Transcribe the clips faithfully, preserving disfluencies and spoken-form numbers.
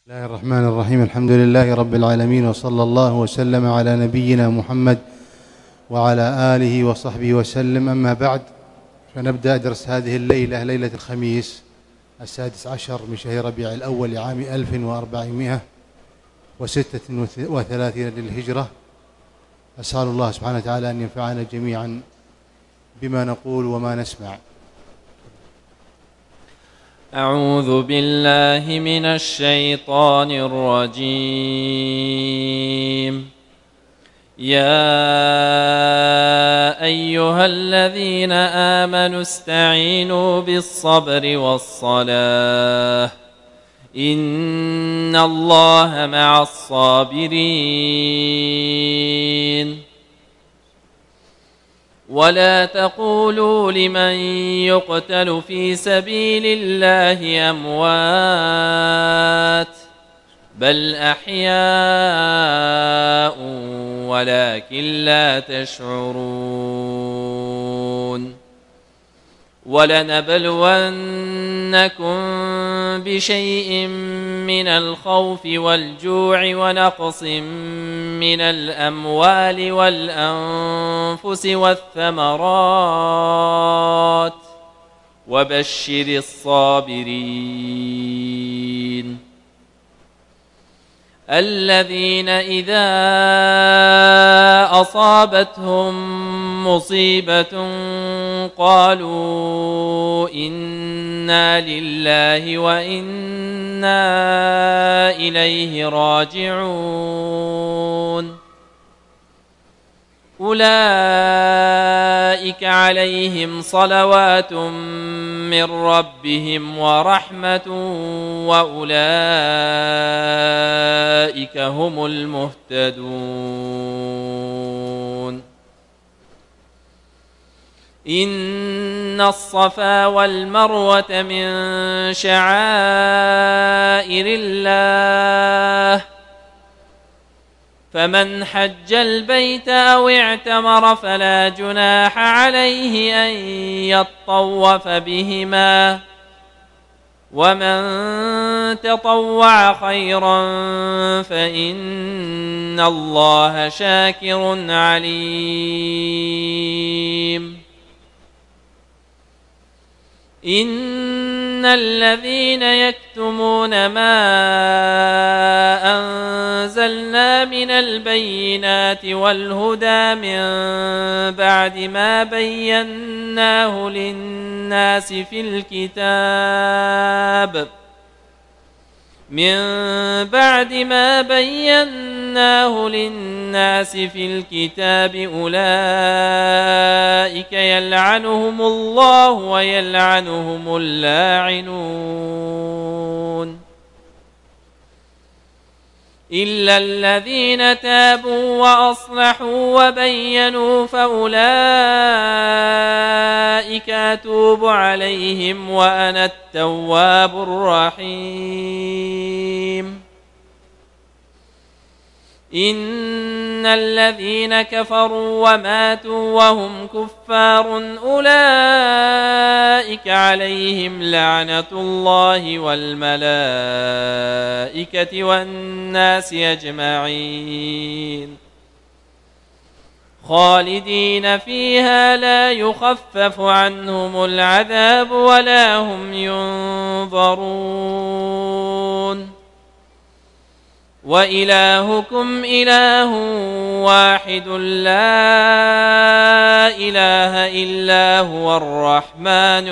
بسم الله الرحمن الرحيم. الحمد لله رب العالمين، وصلى الله وسلم على نبينا محمد وعلى آله وصحبه وسلم. أما بعد، فنبدأ درس هذه الليلة، ليلة الخميس السادس عشر من شهر ربيع الأول لعام ألف وأربعمائة وستة وثلاثين للهجرة. أسأل الله سبحانه وتعالى أن ينفعنا جميعا بما نقول وما نسمع. أعوذ بالله من الشيطان الرجيم. يا أيها الذين آمنوا استعينوا بالصبر والصلاة إن الله مع الصابرين. ولا تقولوا لمن يقتل في سبيل الله أموات بل أحياء ولكن لا تشعرون. ولنبلونكم بشيء من الخوف والجوع ونقص من الأموال والأنفس والثمرات وبشر الصابرين الذين إذا أصابتهم مصيبة قالوا إنا لله وإنا إليه راجعون. أولئك عليهم صلوات من ربهم ورحمة وأولئك هم المهتدون. إن الصفا والمروة من شعائر الله فمن حج البيت أو اعتمر فلا جناح عليه أن يطوف بهما ومن تطوع خيرا فإن الله شاكر عليم. إن الذين يكتمون ما أنزلنا من البينات والهدى من بعد ما بيناه للناس في الكتاب من بعد ما بيناه للناس في الكتاب أولئك يلعنهم الله ويلعنهم اللاعنون إلا الذين تابوا وأصلحوا وبينوا فأولئك أتوب عليهم وأنا التواب الرحيم. إن الذين كفروا وماتوا وهم كفار أولئك عليهم لعنة الله والملائكة والناس أجمعين خالدين فيها لا يخفف عنهم العذاب ولا هم ينظرون. وإلهكم إله واحد لا إله إلا هو الرحمن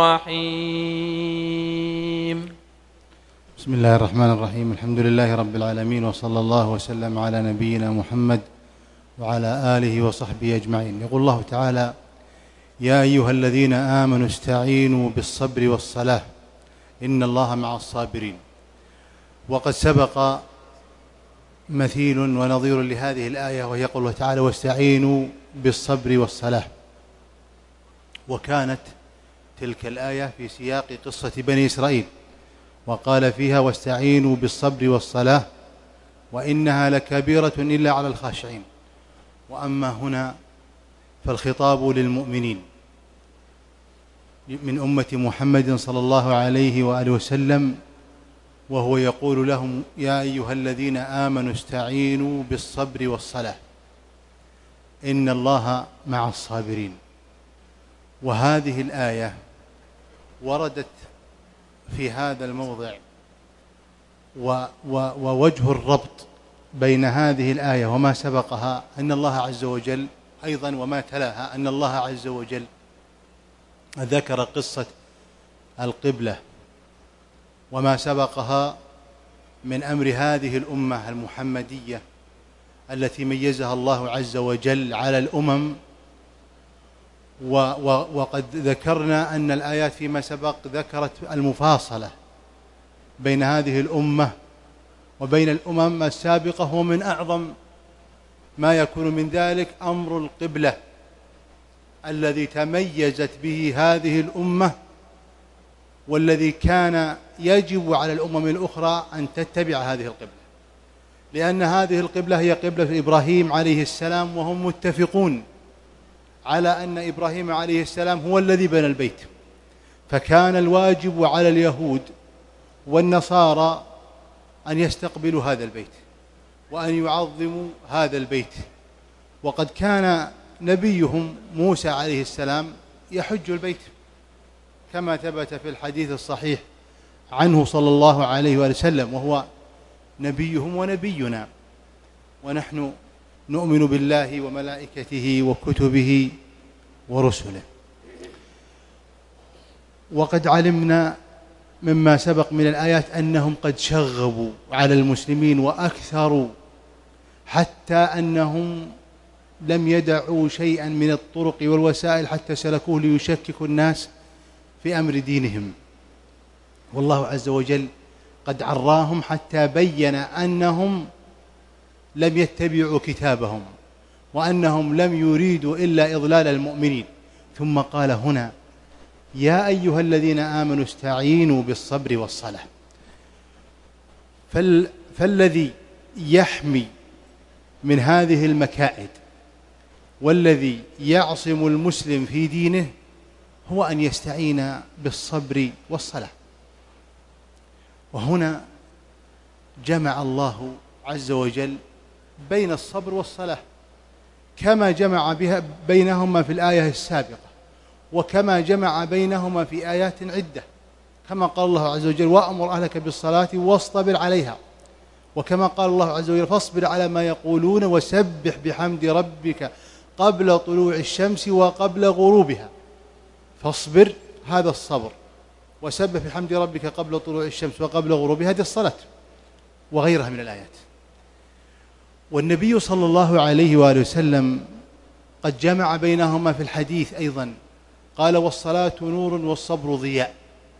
الرحيم. بسم الله الرحمن الرحيم. الحمد لله رب العالمين، وصلى الله وسلم على نبينا محمد وعلى آله وصحبه أجمعين. يقول الله تعالى: يا أيها الذين آمنوا استعينوا بالصبر والصلاة إن الله مع الصابرين. وقد سبق مثيل ونظير لهذه الآية، وهي قوله تعالى: واستعينوا بالصبر والصلاة. وكانت تلك الآية في سياق قصة بني إسرائيل، وقال فيها: واستعينوا بالصبر والصلاة وإنها لكبيرة إلا على الخاشعين. وأما هنا فالخطاب للمؤمنين من أمة محمد صلى الله عليه وآله وسلم وهو يقول لهم: يا أيها الذين آمنوا استعينوا بالصبر والصلاة إن الله مع الصابرين. وهذه الآية وردت في هذا الموضع، ووجه الربط بين هذه الآية وما سبقها أن الله عز وجل أيضا وما تلاها أن الله عز وجل ذكر قصة القبلة وما سبقها من أمر هذه الأمة المحمدية التي ميزها الله عز وجل على الأمم. وقد ذكرنا أن الآيات فيما سبق ذكرت المفاصلة بين هذه الأمة وبين الأمم السابقة، ومن أعظم ما يكون من ذلك أمر القبلة الذي تميزت به هذه الأمة، والذي كان يجب على الأمم الأخرى أن تتبع هذه القبلة، لأن هذه القبلة هي قبلة إبراهيم عليه السلام، وهم متفقون على أن إبراهيم عليه السلام هو الذي بنى البيت. فكان الواجب على اليهود والنصارى أن يستقبلوا هذا البيت وأن يعظموا هذا البيت. وقد كان نبيهم موسى عليه السلام يحج البيت كما ثبت في الحديث الصحيح عنه صلى الله عليه وسلم، وهو نبيهم ونبينا، ونحن نؤمن بالله وملائكته وكتبه ورسله. وقد علمنا مما سبق من الآيات أنهم قد شغبوا على المسلمين وأكثروا، حتى أنهم لم يدعوا شيئا من الطرق والوسائل حتى سلكوه ليشككوا الناس في أمر دينهم. والله عز وجل قد عراهم حتى بين أنهم لم يتبعوا كتابهم، وأنهم لم يريدوا إلا إضلال المؤمنين. ثم قال هنا: يا أيها الذين آمنوا استعينوا بالصبر والصلاة. فال فالذي يحمي من هذه المكائد والذي يعصم المسلم في دينه هو أن يستعين بالصبر والصلاة. وهنا جمع الله عز وجل بين الصبر والصلاة، كما جمع بها بينهما في الآية السابقة، وكما جمع بينهما في آيات عدة، كما قال الله عز وجل: وأمر أهلك بالصلاة واصطبر عليها، وكما قال الله عز وجل: فاصبر على ما يقولون وسبح بحمد ربك قبل طلوع الشمس وقبل غروبها. فاصبر، هذا الصبر، وسبح بحمد ربك قبل طلوع الشمس وقبل غروبها، هذه الصلاة وغيرها من الآيات. والنبي صلى الله عليه وآله وسلم قد جمع بينهما في الحديث أيضا، قال: والصلاة نور والصبر ضياء.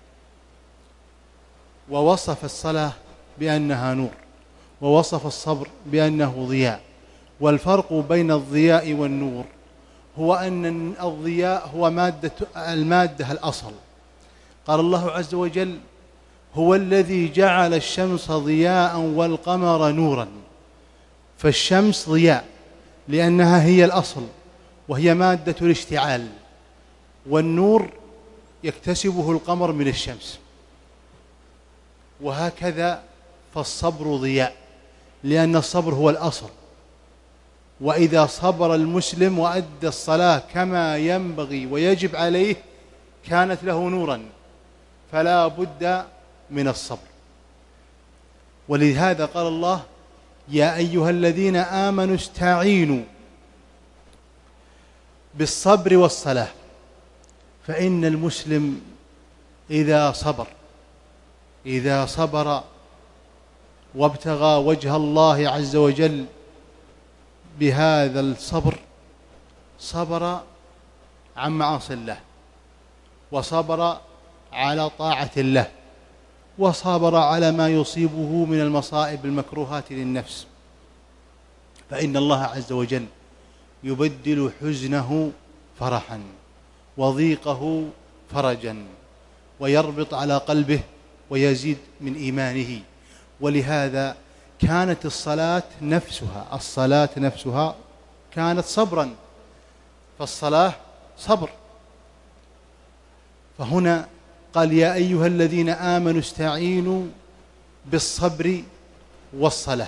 ووصف الصلاة بأنها نور، ووصف الصبر بأنه ضياء. والفرق بين الضياء والنور هو أن الضياء هو مادة المادة الأصل. قال الله عز وجل: هو الذي جعل الشمس ضياء والقمر نورا. فالشمس ضياء لأنها هي الأصل وهي مادة الاشتعال، والنور يكتسبه القمر من الشمس. وهكذا فالصبر ضياء لأن الصبر هو الأصل، وإذا صبر المسلم وأدى الصلاة كما ينبغي ويجب عليه كانت له نورا، فلا بد من الصبر. ولهذا قال الله: يا أيها الذين آمنوا استعينوا بالصبر والصلاة. فإن المسلم إذا صبر إذا صبر وابتغى وجه الله عز وجل بهذا الصبر، صبر عن معاصي الله، وصبر على طاعة الله، وصبر على ما يصيبه من المصائب المكروهات للنفس، فإن الله عز وجل يبدل حزنه فرحا وضيقه فرجا، ويربط على قلبه ويزيد من إيمانه. ولهذا كانت الصلاة نفسها الصلاة نفسها كانت صبرا، فالصلاة صبر. فهنا قال: يا أيها الذين آمنوا استعينوا بالصبر والصلاة.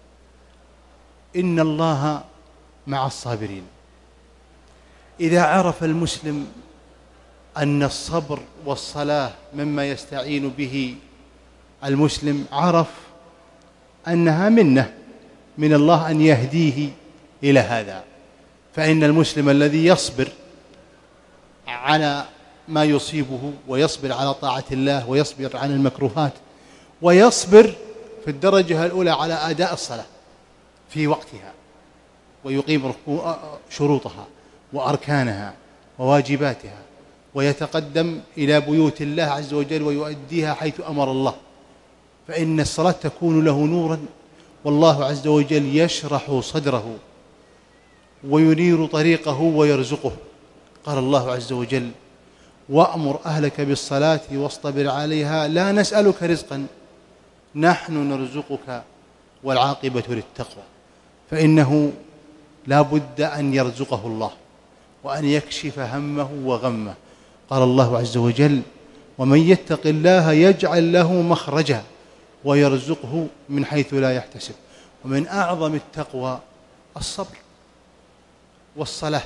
إن الله مع الصابرين. إذا عرف المسلم أن الصبر والصلاة مما يستعين به المسلم، عرف أنها منة من الله أن يهديه إلى هذا. فإن المسلم الذي يصبر على ما يصيبه ويصبر على طاعة الله ويصبر عن المكروهات ويصبر في الدرجة الأولى على أداء الصلاة في وقتها ويقيم شروطها وأركانها وواجباتها ويتقدم إلى بيوت الله عز وجل ويؤديها حيث أمر الله، فإن الصلاة تكون له نورا، والله عز وجل يشرح صدره وينير طريقه ويرزقه. قال الله عز وجل: وأمر أهلك بالصلاة واصطبر عليها لا نسألك رزقا نحن نرزقك والعاقبة للتقوى. فإنه لا بد أن يرزقه الله وأن يكشف همه وغمه. قال الله عز وجل: ومن يتق الله يجعل له مخرجا ويرزقه من حيث لا يحتسب. ومن أعظم التقوى الصبر والصلاة.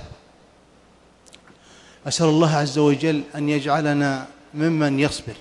أسأل الله عز وجل أن يجعلنا ممن يصبر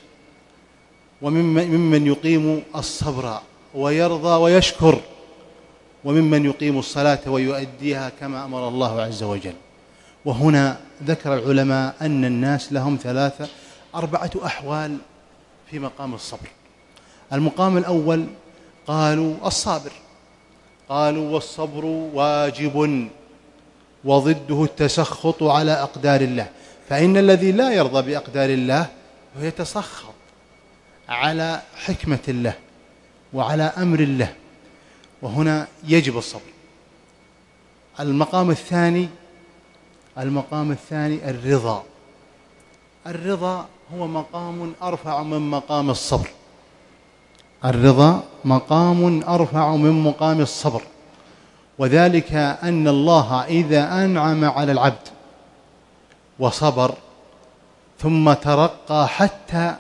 وممن يقيم الصبر ويرضى ويشكر، وممن يقيم الصلاة ويؤديها كما أمر الله عز وجل. وهنا ذكر العلماء أن الناس لهم ثلاثة أربعة أحوال في مقام الصبر. المقام الأول قالوا الصابر، قالوا والصبر واجب وضده التسخط على أقدار الله، فإن الذي لا يرضى بأقدار الله يتسخط على حكمة الله وعلى أمر الله، وهنا يجب الصبر. المقام الثاني المقام الثاني الرضا. الرضا هو مقام أرفع من مقام الصبر. الرضا مقام أرفع من مقام الصبر، وذلك أن الله إذا أنعم على العبد وصبر ثم ترقى حتى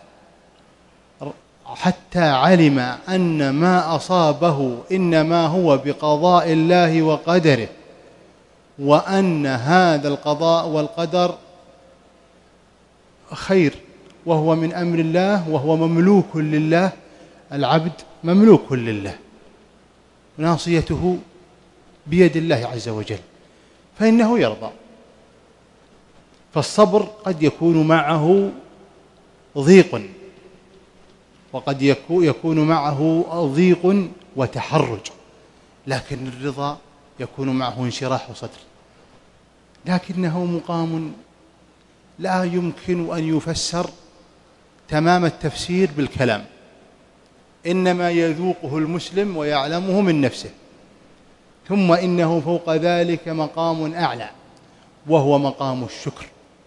حتى علم أن ما أصابه إنما هو بقضاء الله وقدره، وأن هذا القضاء والقدر خير وهو من أمر الله وهو مملوك لله. العبد مملوك لله، ناصيته بيد الله عز وجل، فإنه يرضى. فالصبر قد يكون معه ضيق، وقد يكون معه ضيق وتحرج، لكن الرضا يكون معه انشراح صدر. لكنه مقام لا يمكن أن يفسر تمام التفسير بالكلام، إنما يذوقه المسلم ويعلمه من نفسه. ثم إنه فوق ذلك مقام أعلى، وهو مقام الشكر.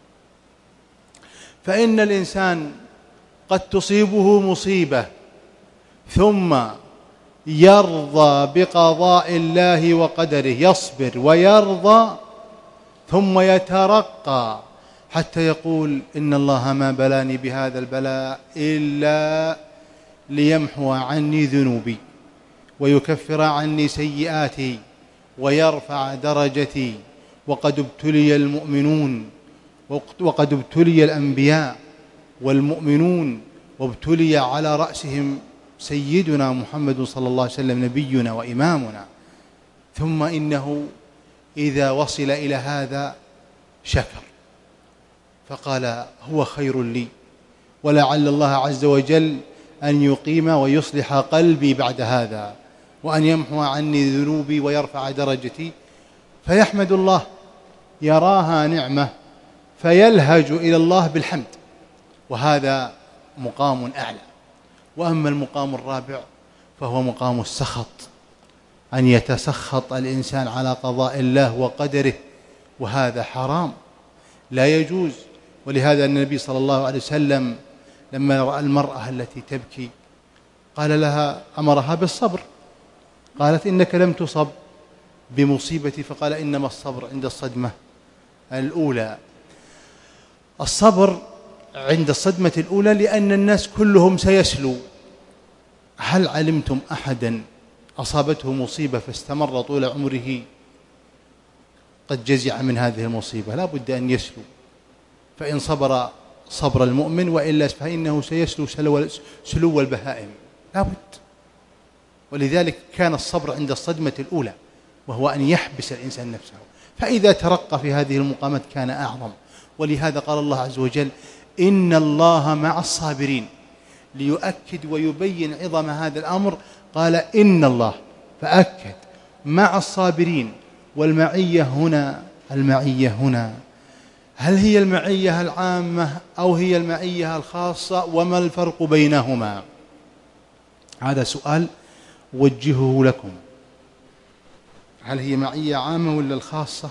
فإن الإنسان قد تصيبه مصيبة ثم يرضى بقضاء الله وقدره، يصبر ويرضى ثم يترقى حتى يقول: إن الله ما بلاني بهذا البلاء إلا ليمحو عني ذنوبي ويكفر عني سيئاتي ويرفع درجتي، وقد ابتلي المؤمنون وقد ابتلي الأنبياء والمؤمنون وابتلي على رأسهم سيدنا محمد صلى الله عليه وسلم نبينا وإمامنا. ثم إنه إذا وصل إلى هذا شكر فقال: هو خير لي، ولعل الله عز وجل أن يقيم ويصلح قلبي بعد هذا، وأن يمحو عني ذنوبي ويرفع درجتي. فيحمد الله، يراها نعمة فيلهج إلى الله بالحمد، وهذا مقام أعلى. وأما المقام الرابع فهو مقام السخط، أن يتسخط الإنسان على قضاء الله وقدره، وهذا حرام لا يجوز. ولهذا النبي صلى الله عليه وسلم لما رأى المرأة التي تبكي قال لها، أمرها بالصبر، قالت: إنك لم تصب بمصيبتي، فقال: إنما الصبر عند الصدمة الأولى. الصبر عند الصدمة الأولى لأن الناس كلهم سيسلو، هل علمتم أحدا أصابته مصيبة فاستمر طول عمره قد جزع من هذه المصيبة؟ لا بد أن يسلو، فإن صبر صبر المؤمن وإلا فإنه سيسلو سلو, سلو البهائم، لا بد. ولذلك كان الصبر عند الصدمة الأولى، وهو أن يحبس الإنسان نفسه، فإذا ترقى في هذه المقامات كان أعظم. ولهذا قال الله عز وجل: إن الله مع الصابرين. ليؤكد ويبين عظم هذا الأمر قال إن الله، فأكد مع الصابرين. والمعية هنا، المعية هنا هل هي المعية العامة أو هي المعية الخاصة؟ وما الفرق بينهما؟ هذا سؤال وجهه لكم. هل هي معية عامة ولا الخاصة؟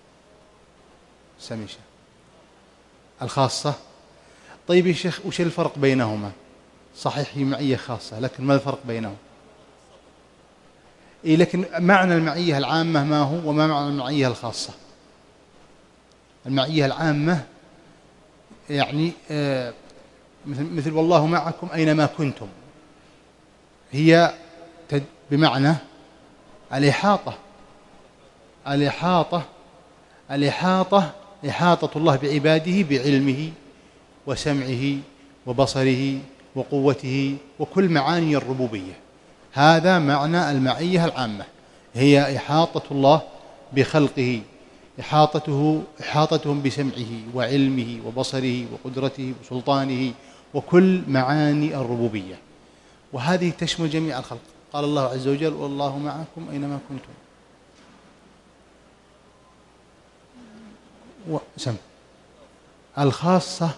سميشة الخاصة. طيب يا شيخ، وش الفرق بينهما؟ صحيح هي معية خاصة، لكن ما الفرق بينهم؟ إيه، لكن معنى المعية العامة ما هو، وما معنى المعية الخاصة؟ المعية العامة يعني آه مثل, مثل والله معكم أينما كنتم، هي بمعنى الإحاطة. الإحاطة الإحاطة إحاطة الله بعباده بعلمه وسمعه وبصره وقوته وكل معاني الربوبية. هذا معنى المعية العامة، هي إحاطة الله بخلقه، إحاطته إحاطتهم بسمعه وعلمه وبصره وقدرته وسلطانه وكل معاني الربوبية، وهذه تشمل جميع الخلق. قال الله عز وجل: والله معكم أينما كنتم. وسم الخاصة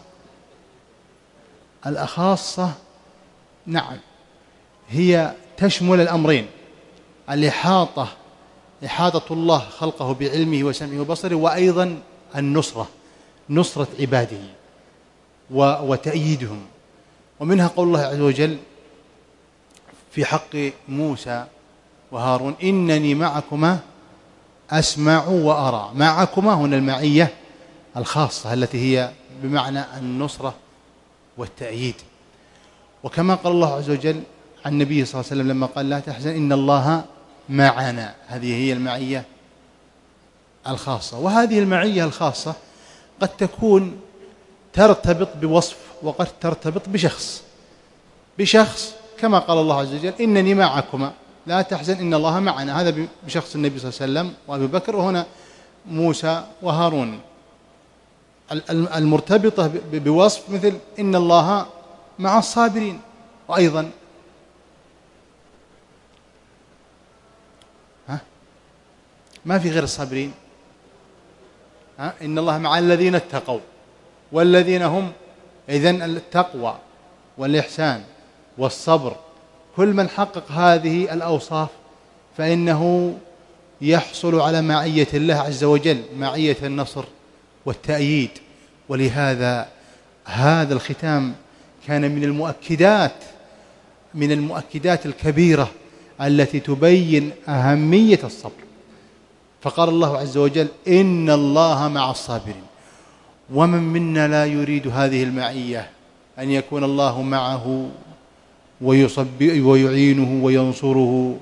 الخاصة نعم، هي تشمل الأمرين: الإحاطة، إحاطة الله خلقه بعلمه وسمعه وبصره، وأيضا النصرة، نصرة عباده وتأييدهم. ومنها قول الله عز وجل في حق موسى وهارون: إنني معكما أسمع وأرى. معكما هنا المعية الخاصة التي هي بمعنى النصرة والتأييد. وكما قال الله عز وجل عن النبي صلى الله عليه وسلم لما قال: لا تحزن إن الله معنا. هذه هي المعية الخاصة. وهذه المعية الخاصة قد تكون ترتبط بوصف وقد ترتبط بشخص بشخص كما قال الله عز وجل: إنني معكما لا تحزن إن الله معنا. هذا بشخص النبي صلى الله عليه وسلم وأبي بكر، وهنا موسى وهارون. المرتبطة بوصف مثل إن الله مع الصابرين. وأيضا ها ما في غير الصابرين، ها إن الله مع الذين اتقوا والذين هم، إذن التقوى والإحسان والصبر، كل من حقق هذه الأوصاف فإنه يحصل على معية الله عز وجل، معية النصر والتأييد. ولهذا هذا الختام كان من المؤكدات من المؤكدات الكبيرة التي تبين أهمية الصبر. فقال الله عز وجل: إن الله مع الصابرين. ومن منا لا يريد هذه المعية، أن يكون الله معه ويعينه وينصره.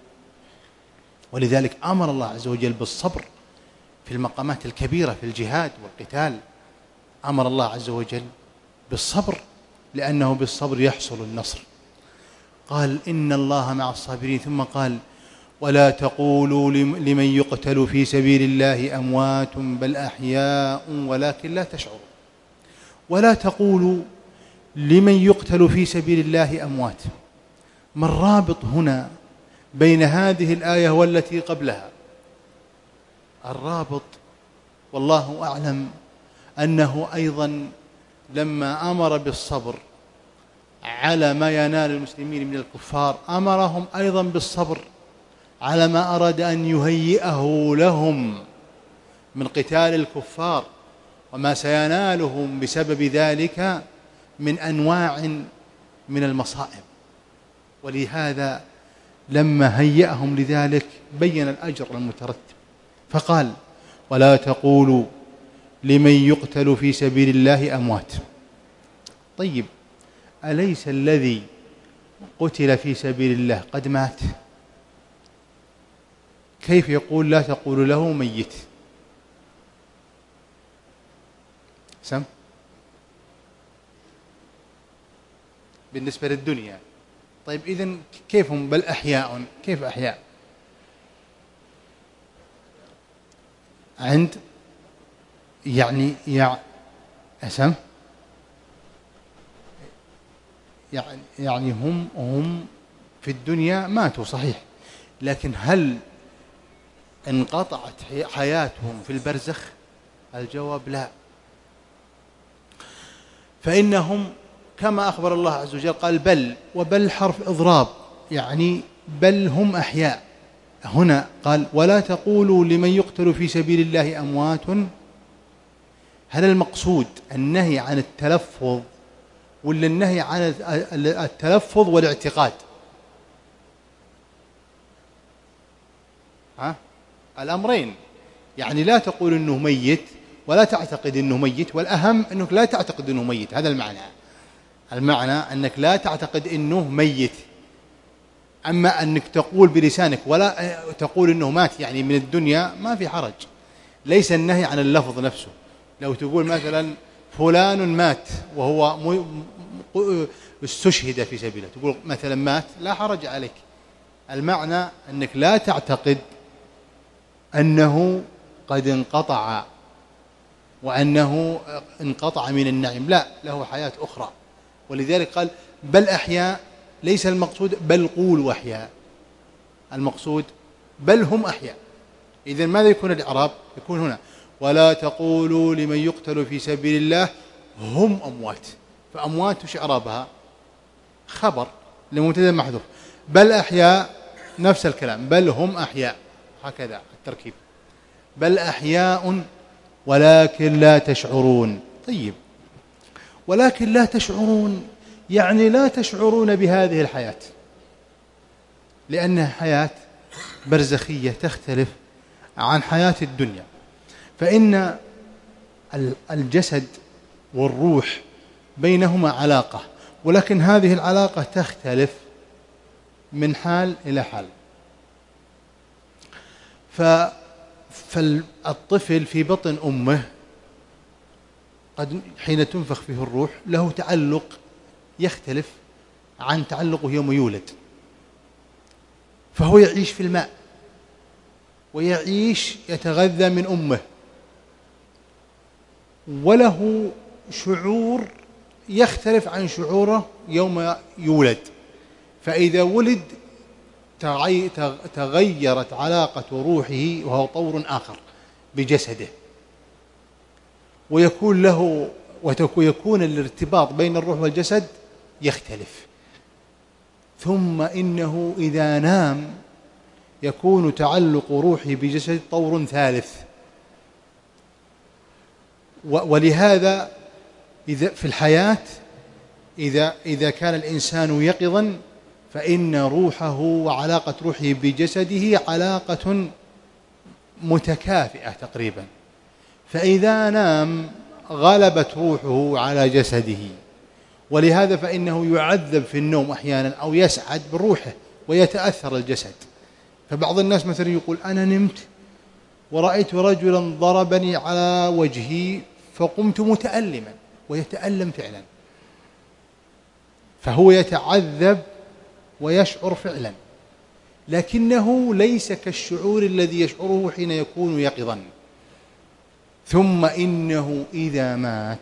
ولذلك أمر الله عز وجل بالصبر في المقامات الكبيرة في الجهاد والقتال. أمر الله عز وجل بالصبر لأنه بالصبر يحصل النصر. قال: إن الله مع الصابرين، ثم قال: ولا تقولوا لمن يقتل في سبيل الله أموات بل أحياء ولكن لا تشعرون. ولا تقولوا لمن يقتل في سبيل الله أموات. ما الرابط هنا بين هذه الآية والتي قبلها؟ الرابط والله أعلم أنه أيضا لما أمر بالصبر على ما ينال المسلمين من الكفار، أمرهم أيضا بالصبر على ما أراد أن يهيئه لهم من قتال الكفار وما سينالهم بسبب ذلك من أنواع من المصائب. ولهذا لما هيئهم لذلك بين الأجر المترتب، فقال: ولا تقولوا لمن يقتل في سبيل الله أموات. طيب، أليس الذي قتل في سبيل الله قد مات، كيف يقول لا تقول له ميت؟ سم بالنسبة للدنيا. طيب إذن كيف هم؟ بل أحياء. كيف أحياء؟ عند يعني يع أسم يعني يعني هم هم في الدنيا ماتوا صحيح، لكن هل انقطعت حياتهم في البرزخ؟ الجواب لا. فإنهم كما أخبر الله عز وجل قال بل، وبل حرف إضراب يعني بل هم أحياء. هنا قال ولا تقولوا لمن يقتل في سبيل الله أموات. هل المقصود النهي عن التلفظ ولا النهي عن التلفظ والاعتقاد؟ ها؟ الأمرين، يعني لا تقول إنه ميت ولا تعتقد إنه ميت، والأهم أنك لا تعتقد إنه ميت. هذا المعنى. المعنى أنك لا تعتقد إنه ميت. أما أنك تقول بلسانك ولا تقول إنه مات يعني من الدنيا ما في حرج. ليس النهي عن اللفظ نفسه. لو تقول مثلا فلان مات وهو استشهد في سبيله، تقول مثلا مات، لا حرج عليك. المعنى أنك لا تعتقد أنه قد انقطع وأنه انقطع من النعيم، لا، له حياة أخرى. ولذلك قال بل أحياء. ليس المقصود بل قولوا أحياء، المقصود بل هم أحياء. إذن ماذا يكون الإعراب؟ يكون هنا ولا تقولوا لمن يقتل في سبيل الله هم أموات. فأموات وش إعرابها؟ خبر لمبتدأ محذوف. بل أحياء نفس الكلام، بل هم أحياء، هكذا التركيب. بل أحياء ولكن لا تشعرون. طيب، ولكن لا تشعرون يعني لا تشعرون بهذه الحياة، لأنها حياة برزخية تختلف عن حياة الدنيا. فإن الجسد والروح بينهما علاقة، ولكن هذه العلاقة تختلف من حال إلى حال. فالطفل في بطن أمه قد حين تنفخ فيه الروح له تعلق يختلف عن تعلقه يوم يولد، فهو يعيش في الماء ويعيش يتغذى من أمه، وله شعور يختلف عن شعوره يوم يولد. فإذا ولد تغيرت علاقة روحه وهو طور آخر بجسده، ويكون له ويكون الارتباط بين الروح والجسد يختلف. ثم إنه إذا نام يكون تعلق روحه بجسد طور ثالث. ولهذا إذا في الحياة إذا إذا كان الإنسان يقظا فإن روحه وعلاقة روحه بجسده علاقة متكافئة تقريبا. فإذا نام غلبت روحه على جسده، ولهذا فإنه يعذب في النوم أحيانا أو يسعد بروحه ويتأثر الجسد. فبعض الناس مثلا يقول أنا نمت ورأيت رجلا ضربني على وجهي فقمت متألما، ويتألم فعلا، فهو يتعذب ويشعر فعلا، لكنه ليس كالشعور الذي يشعره حين يكون يقظا. ثم إنه إذا مات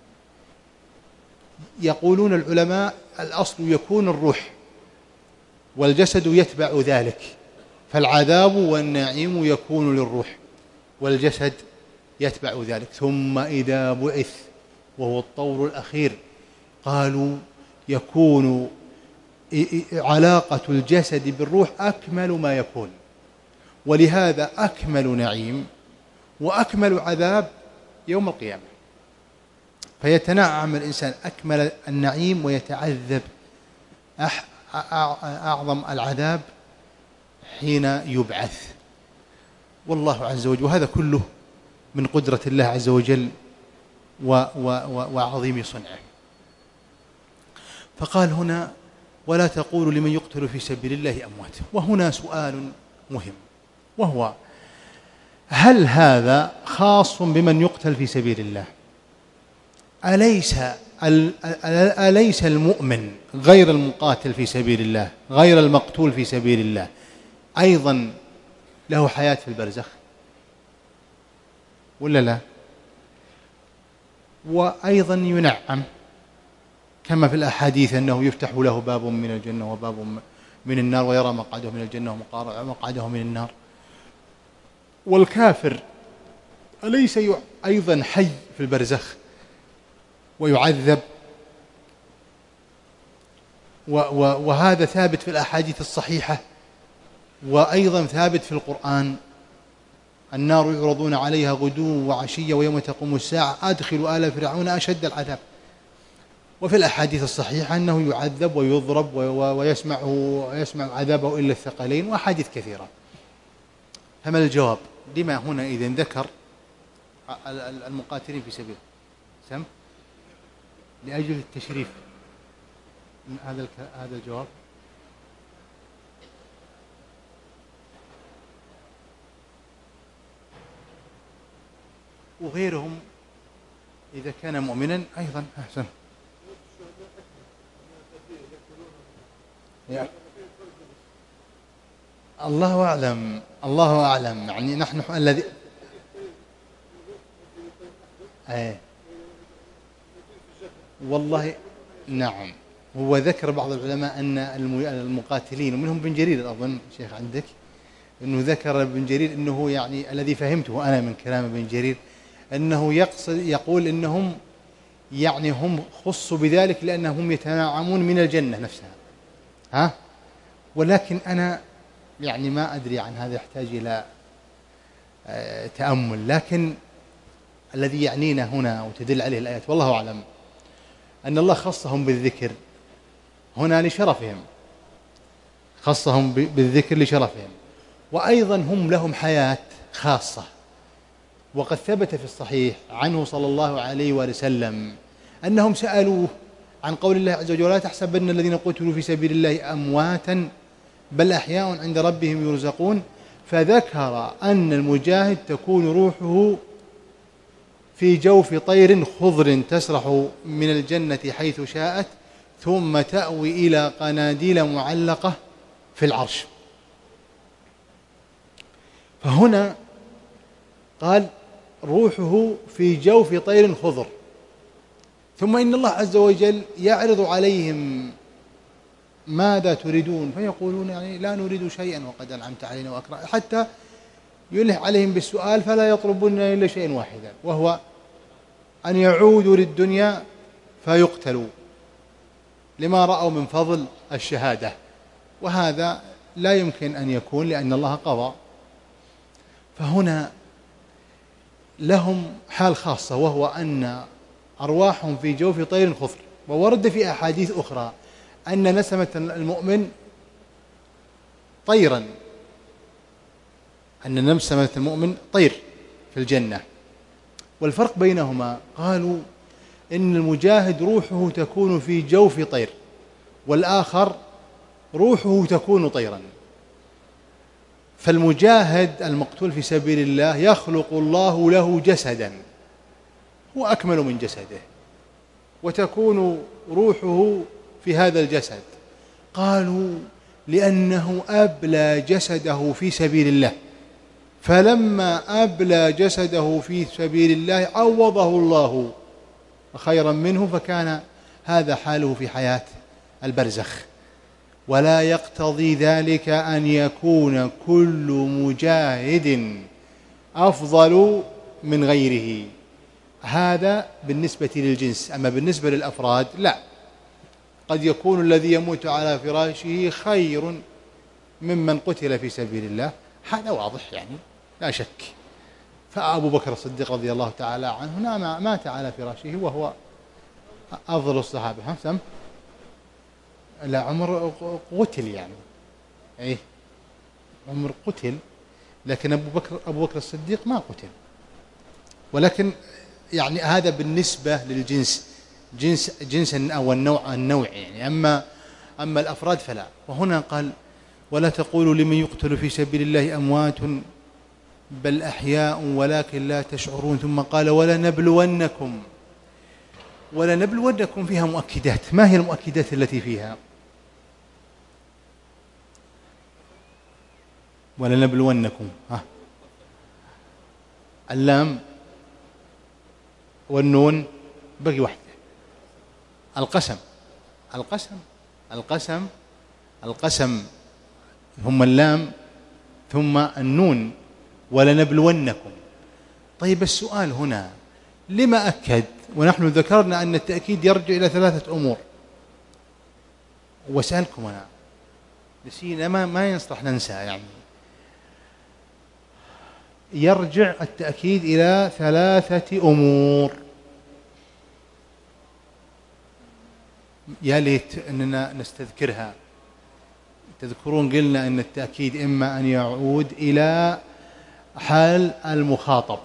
يقولون العلماء الأصل يكون الروح والجسد يتبع ذلك، فالعذاب والنعيم يكون للروح والجسد يتبع ذلك. ثم إذا بعث وهو الطور الأخير قالوا يكون علاقة الجسد بالروح أكمل ما يكون، ولهذا أكمل نعيم وأكمل عذاب يوم القيامة. فيتنعم الإنسان أكمل النعيم ويتعذب أعظم العذاب حين يبعث. والله عز وجل، وهذا كله من قدرة الله عز وجل وعظيم صنعه. فقال هنا ولا تقولوا لمن يقتل في سبيل الله أموات. وهنا سؤال مهم، وهو: هل هذا خاص بمن يقتل في سبيل الله؟ أليس أليس المؤمن غير المقاتل في سبيل الله، غير المقتول في سبيل الله، أيضا له حياة في البرزخ ولا لا؟ وأيضا ينعم كما في الأحاديث أنه يفتح له باب من الجنة وباب من النار، ويرى مقعده من الجنة ومقعده من النار. والكافر أليس أيضا حي في البرزخ ويعذب؟ وهذا ثابت في الأحاديث الصحيحة، وأيضا ثابت في القرآن: النار يعرضون عليها غدوا وعشيا ويوم تقوم الساعة أدخلوا آل فرعون أشد العذاب. وفي الأحاديث الصحيحة أنه يعذب ويضرب ويسمع ويسمع عذابه إلا الثقلين، وأحاديث كثيرة. فما الجواب؟ لما هنا إذن ذكر المقاتلين في سبيل سم لأجل التشريف؟ هذا هذا الجواب. وغيرهم إذا كان مؤمنا أيضا أحسن. الله أعلم، الله أعلم. يعني نحن الذي أيه والله نعم. هو ذكر بعض العلماء أن المقاتلين، ومنهم بن جرير أظن شيخ عندك، أنه ذكر ابن جرير أنه يعني الذي فهمته أنا من كلام ابن جرير أنه يقصد يقول أنهم يعني هم خصوا بذلك لأنهم يتنعمون من الجنة نفسها، ها. ولكن أنا يعني ما أدري عن هذا، يحتاج إلى تأمل. لكن الذي يعنينا هنا وتدل عليه الآيات والله أعلم أن الله خصهم بالذكر هنا لشرفهم، خصهم بالذكر لشرفهم، وأيضا هم لهم حياة خاصة. وقد ثبت في الصحيح عنه صلى الله عليه وسلم أنهم سألوه عن قول الله عز وجل: لا تحسبن الذين قتلوا في سبيل الله أمواتا بل أحياء عند ربهم يرزقون، فذكر أن المجاهد تكون روحه في جوف طير خضر تسرح من الجنة حيث شاءت ثم تأوي إلى قناديل معلقة في العرش. فهنا قال روحه في جوف طير خضر، ثم إن الله عز وجل يعرض عليهم: ماذا تريدون؟ فيقولون يعني لا نريد شيئا وقد أنعمت علينا وأكرمنا، حتى يلح عليهم بالسؤال فلا يطلبون إلا شيئا واحدا، وهو أن يعودوا للدنيا فيقتلوا لما رأوا من فضل الشهادة. وهذا لا يمكن أن يكون لأن الله قضى. فهنا لهم حال خاصة، وهو أن أرواحهم في جوف طير خضر. وورد في أحاديث أخرى أن نسمة المؤمن طيرا، أن نسمة المؤمن طير في الجنة. والفرق بينهما قالوا إن المجاهد روحه تكون في جوف طير، والآخر روحه تكون طيرا. فالمجاهد المقتول في سبيل الله يخلق الله له جسدا هو أكمل من جسده، وتكون روحه في هذا الجسد. قالوا لأنه أبلى جسده في سبيل الله، فلما أبلى جسده في سبيل الله عوضه الله خيرا منه، فكان هذا حاله في حياة البرزخ. ولا يقتضي ذلك أن يكون كل مجاهد أفضل من غيره، هذا بالنسبة للجنس. أما بالنسبة للأفراد لا، قد يكون الذي يموت على فراشه خير ممن قتل في سبيل الله، هذا واضح يعني لا شك. فأبو بكر الصديق رضي الله تعالى عنه مات على فراشه وهو أفضل الصحابة. ها سم لا، عمر قتل يعني إيه، عمر قتل، لكن أبو بكر أبو بكر الصديق ما قتل. ولكن يعني هذا بالنسبة للجنس، جنس جنس أو النوع النوع يعني. أما أما الأفراد فلا. وهنا قال ولا تقولوا لمن يقتل في سبيل الله أموات بل أحياء ولكن لا تشعرون. ثم قال ولنبلونكم ولنبلونكم فيها مؤكدات. ما هي المؤكدات التي فيها؟ ولنبلونكم ها اللام والنون بقي واحدة. القسم القسم القسم القسم ثم اللام ثم النون ولنبلونكم. طيب السؤال هنا لما أكد ونحن ذكرنا أن التأكيد يرجع إلى ثلاثة أمور؟ وسألكم أنا نسينا ما, ما ينصح ننسى يعني يرجع التأكيد إلى ثلاثة أمور. يا ليت أننا نستذكرها. تذكرون قلنا أن التأكيد إما أن يعود إلى حال المخاطب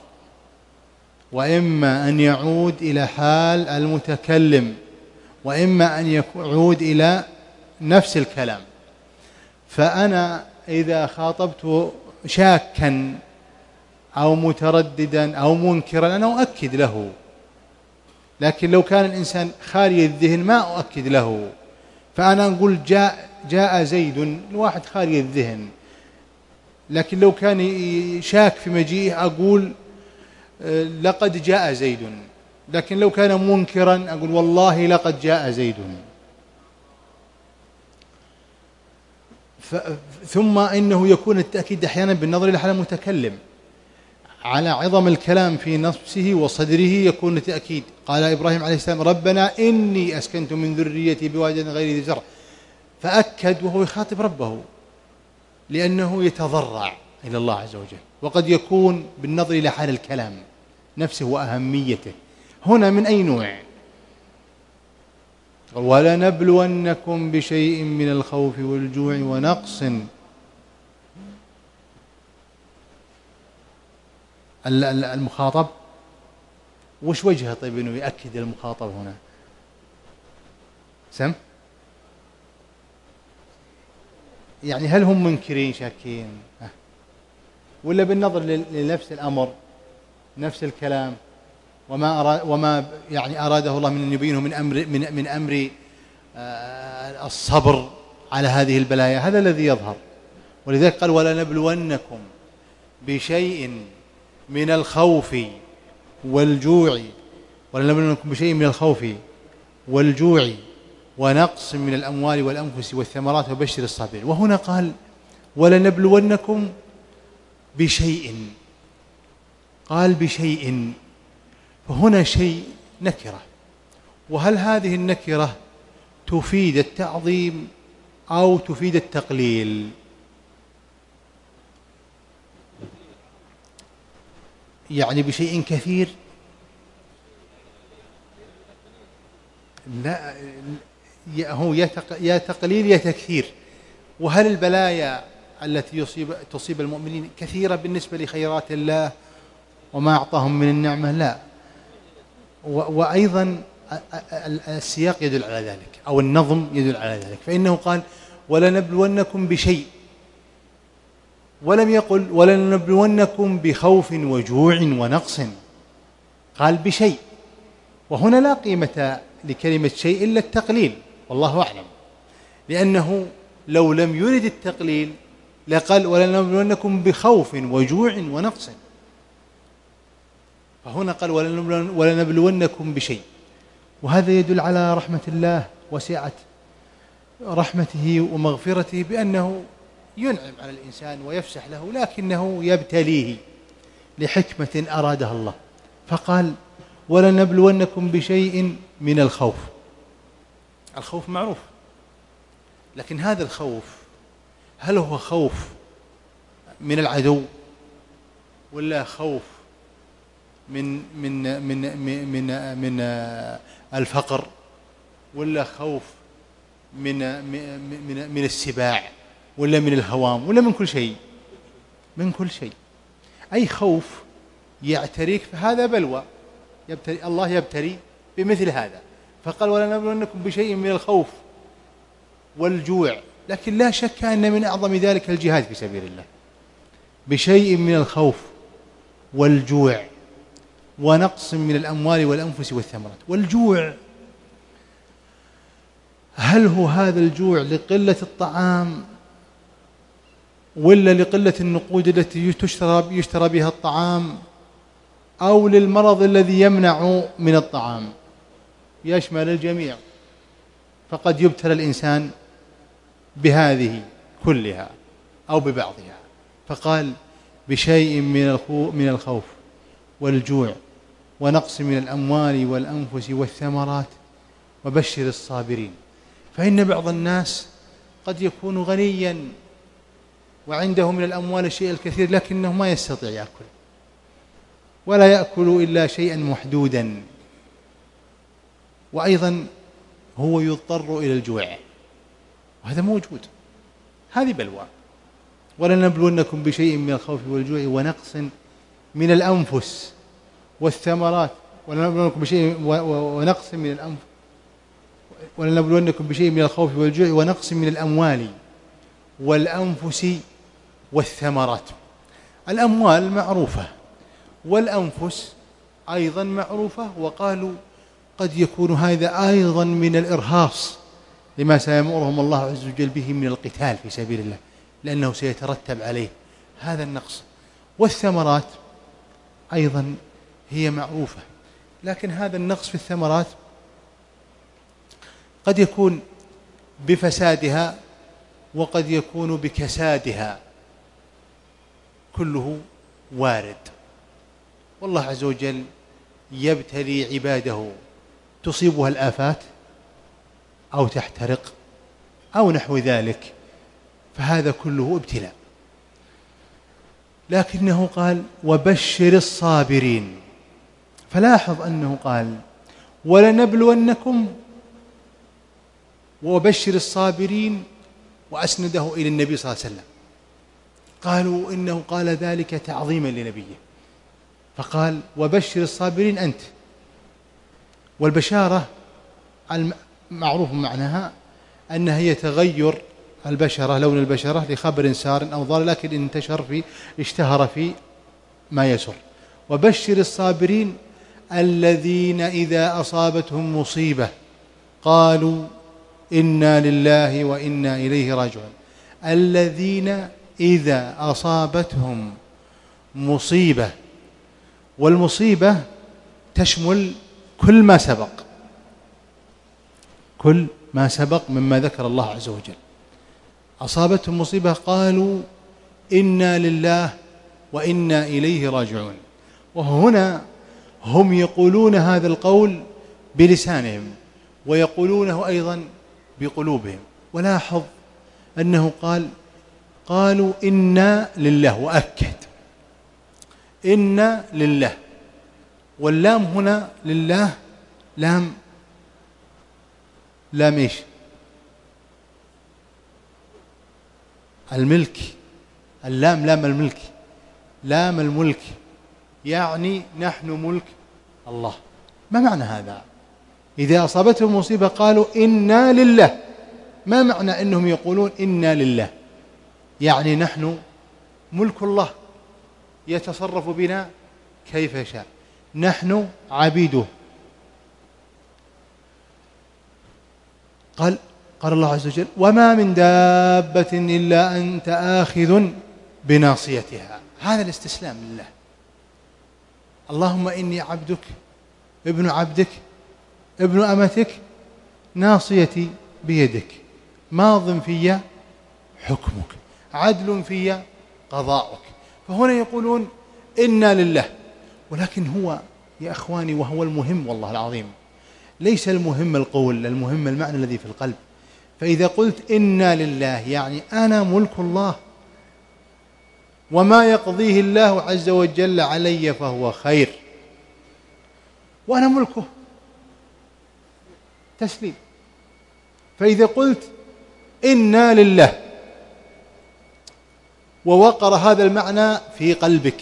وإما أن يعود إلى حال المتكلم وإما أن يعود إلى نفس الكلام. فأنا إذا خاطبت شاكا أو مترددا أو منكرا أنا أؤكد له، لكن لو كان الإنسان خالي الذهن ما أؤكد له. فأنا أقول جاء جاء زيد، الواحد خالي الذهن، لكن لو كان شاك في مجيئه أقول لقد جاء زيد، لكن لو كان منكرا أقول والله لقد جاء زيد. ثم إنه يكون التأكيد أحيانا بالنظر إلى حال المتكلم على عظم الكلام في نفسه وصدره يكون تأكيد. قال إبراهيم عليه السلام ربنا إني أسكنت من ذريتي بواد غير ذي زرع، فأكد وهو يخاطب ربه لأنه يتضرع إلى الله عز وجل. وقد يكون بالنظر إلى حال الكلام نفسه وأهميته. هنا من أي نوع؟ ولنبلونكم بشيء من الخوف والجوع ونقص. المخاطب وش وجهه؟ طيب إنه يأكد المخاطب هنا سم يعني هل هم منكرين شاكين ولا بالنظر لنفس الأمر نفس الكلام وما أراد وما يعني أراده الله من أن يبينه من أمر من من أمر الصبر على هذه البلايا؟ هذا الذي يظهر. ولذلك قال ولنبلونكم بشيء من الخوف والجوع ولنبلونكم بشيء من الخوف والجوع ونقص من الأموال والأنفس والثمرات وبشر الصابرين. وهنا قال ولنبلونكم بشيء، قال بشيء، فهنا شيء نكرة. وهل هذه النكرة تفيد التعظيم أو تفيد التقليل؟ يعني بشيء كثير؟ لا، هو يا تقليل يا تكثير. وهل البلايا التي يصيب تصيب المؤمنين كثيرة بالنسبة لخيرات الله وما أعطاهم من النعمة؟ لا. وأيضا السياق يدل على ذلك أو النظم يدل على ذلك، فإنه قال ولنبلونكم بشيء، ولم يقل ولنبلونكم بخوف وجوع ونقص، قال بشيء. وهنا لا قيمة لكلمة شيء إلا التقليل، والله أعلم، لأنه لو لم يرد التقليل لقال ولنبلونكم بخوف وجوع ونقص. فهنا قال ولنبلونكم بشيء، وهذا يدل على رحمة الله وسعة رحمته ومغفرته بأنه ينعم على الإنسان ويفسح له، لكنه يبتليه لحكمة أرادها الله. فقال ولنبلونكم بشيء من الخوف. الخوف معروف، لكن هذا الخوف هل هو خوف من العدو ولا خوف من من من من من الفقر ولا خوف من من من السباع ولا من الهوام ولا من كل شيء؟ من كل شيء. أي خوف يعتريك فهذا بلوى، يبتلي الله يبتلي بمثل هذا. فقال ولنبلونكم بشيء من الخوف والجوع، لكن لا شك أن من أعظم ذلك الجهاد في سبيل الله بشيء من الخوف والجوع ونقص من الأموال والأنفس والثمرات. والجوع هل هو هذا الجوع لقلة الطعام ولا لقلة النقود التي تشترى يشترى بها الطعام أو للمرض الذي يمنع من الطعام؟ يشمل الجميع، فقد يبتلى الإنسان بهذه كلها أو ببعضها. فقال بشيء من الخوف والجوع ونقص من الأموال والأنفس والثمرات وبشر الصابرين. فإن بعض الناس قد يكون غنيا وعنده من الأموال الشيء الكثير لكنه ما يستطيع يأكل ولا يأكل إلا شيئا محدودا، وأيضا هو يضطر إلى الجوع، وهذا موجود، هذه بلوى. ولنبلونكم بشيء من الخوف والجوع ونقص من الأنفس والثمرات ولنبلونكم بشيء ونقص من الأنفس ولنبلونكم بشيء من الخوف والجوع ونقص من الأموال والأنفس والثمرات. الأموال معروفة والأنفس أيضا معروفة، وقالوا قد يكون هذا أيضا من الإرهاص لما سيأمرهم الله عز وجل به من القتال في سبيل الله، لأنه سيترتب عليه هذا النقص. والثمرات أيضا هي معروفة، لكن هذا النقص في الثمرات قد يكون بفسادها وقد يكون بكسادها، كله وارد. والله عز وجل يبتلي عباده تصيبها الآفات أو تحترق أو نحو ذلك، فهذا كله ابتلاء. لكنه قال وبشر الصابرين، فلاحظ أنه قال ولنبلونكم وبشر الصابرين وأسنده إلى النبي صلى الله عليه وسلم. قالوا إنه قال ذلك تعظيما لنبيه، فقال وبشر الصابرين أنت. والبشارة معروف معناها أنها هي تغير البشرة، لون البشرة لخبر سار أو ضار، لكن انتشر في اشتهر في ما يسر. وبشر الصابرين الذين إذا أصابتهم مصيبة قالوا إنا لله وإنا إليه راجعون. الذين إذا أصابتهم مصيبة، والمصيبة تشمل كل ما سبق، كل ما سبق مما ذكر الله عز وجل. أصابتهم مصيبة قالوا إنا لله وإنا إليه راجعون. وهنا هم يقولون هذا القول بلسانهم ويقولونه أيضا بقلوبهم. ولاحظ أنه قال قالوا إنا لله، وأكد إنا لله، واللام هنا لله لام لام إيش؟ الملك. اللام لام الملك، لام الملك، يعني نحن ملك الله. ما معنى هذا؟ إذا أصابتهم مصيبة قالوا إنا لله، ما معنى أنهم يقولون إنا لله؟ يعني نحن ملك الله يتصرف بنا كيف يشاء، نحن عبيده. قال قال الله عز وجل وما من دابة إلا أنت آخذ بناصيتها. هذا الاستسلام لله. اللهم إني عبدك ابن عبدك ابن أمتك ناصيتي بيدك، ماض في حكمك، عدل في قضاؤك. فهنا يقولون إنا لله، ولكن هو يا أخواني وهو المهم والله العظيم، ليس المهم القول، المهم المعنى الذي في القلب. فإذا قلت إنا لله يعني أنا ملك الله، وما يقضيه الله عز وجل علي فهو خير، وأنا ملكه، تسليم. فإذا قلت إنا لله ووقر هذا المعنى في قلبك،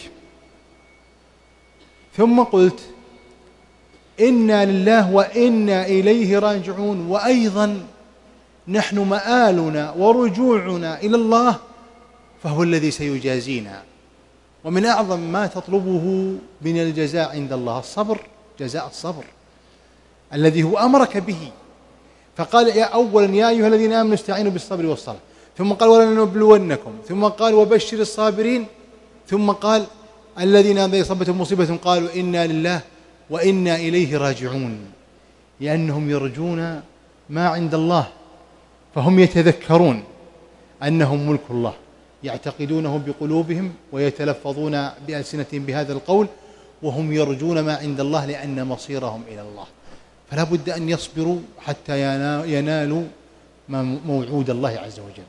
ثم قلت إنا لله وإنا إليه راجعون، وأيضا نحن مآلنا ورجوعنا إلى الله فهو الذي سيجازينا. ومن أعظم ما تطلبه من الجزاء عند الله الصبر، جزاء الصبر الذي هو أمرك به. فقال يا أولا يا أيها الذين آمنوا استعينوا بالصبر والصلاة، ثم قال ولنبلونكم، ثم قال وبشر الصابرين، ثم قال الذين إذا أصابتهم مصيبة قالوا إنا لله وإنا إليه راجعون، لأنهم يرجون ما عند الله، فهم يتذكرون أنهم ملك الله، يعتقدونه بقلوبهم ويتلفظون بألسنتهم بهذا القول، وهم يرجون ما عند الله لأن مصيرهم إلى الله. فلا بد أن يصبروا حتى ينالوا موعود الله عز وجل.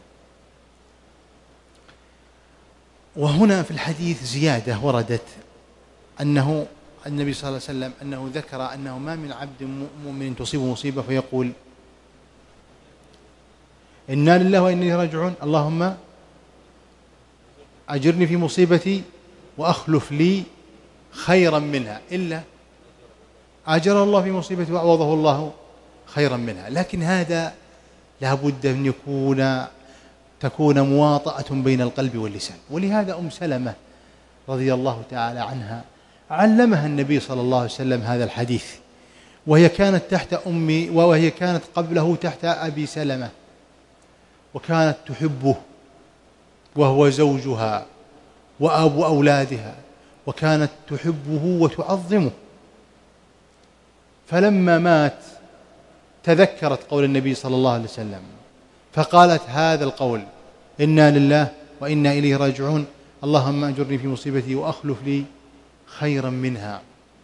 وهنا في الحديث زيادة وردت أنه النبي صلى الله عليه وسلم أنه ذكر أنه ما من عبد مؤمن تصيب مصيبة فيقول إنا لله وإنا إليه راجعون، اللهم أجرني في مصيبتي وأخلف لي خيرا منها، إلا أجر الله في مصيبتي وأعوضه الله خيرا منها. لكن هذا لا بد أن يكون تكون مواطأة بين القلب واللسان. ولهذا أم سلمة رضي الله تعالى عنها علمها النبي صلى الله عليه وسلم هذا الحديث، وهي كانت تحت أمي وهي كانت قبله تحت أبي سلمة، وكانت تحبه وهو زوجها وأبو أولادها، وكانت تحبه وتعظمه. فلما مات تذكرت قول النبي صلى الله عليه وسلم فقالت هذا القول إنا لله وإنا إليه راجعون، اللهم أجرني في مصيبتي وأخلف لي خيرا منها.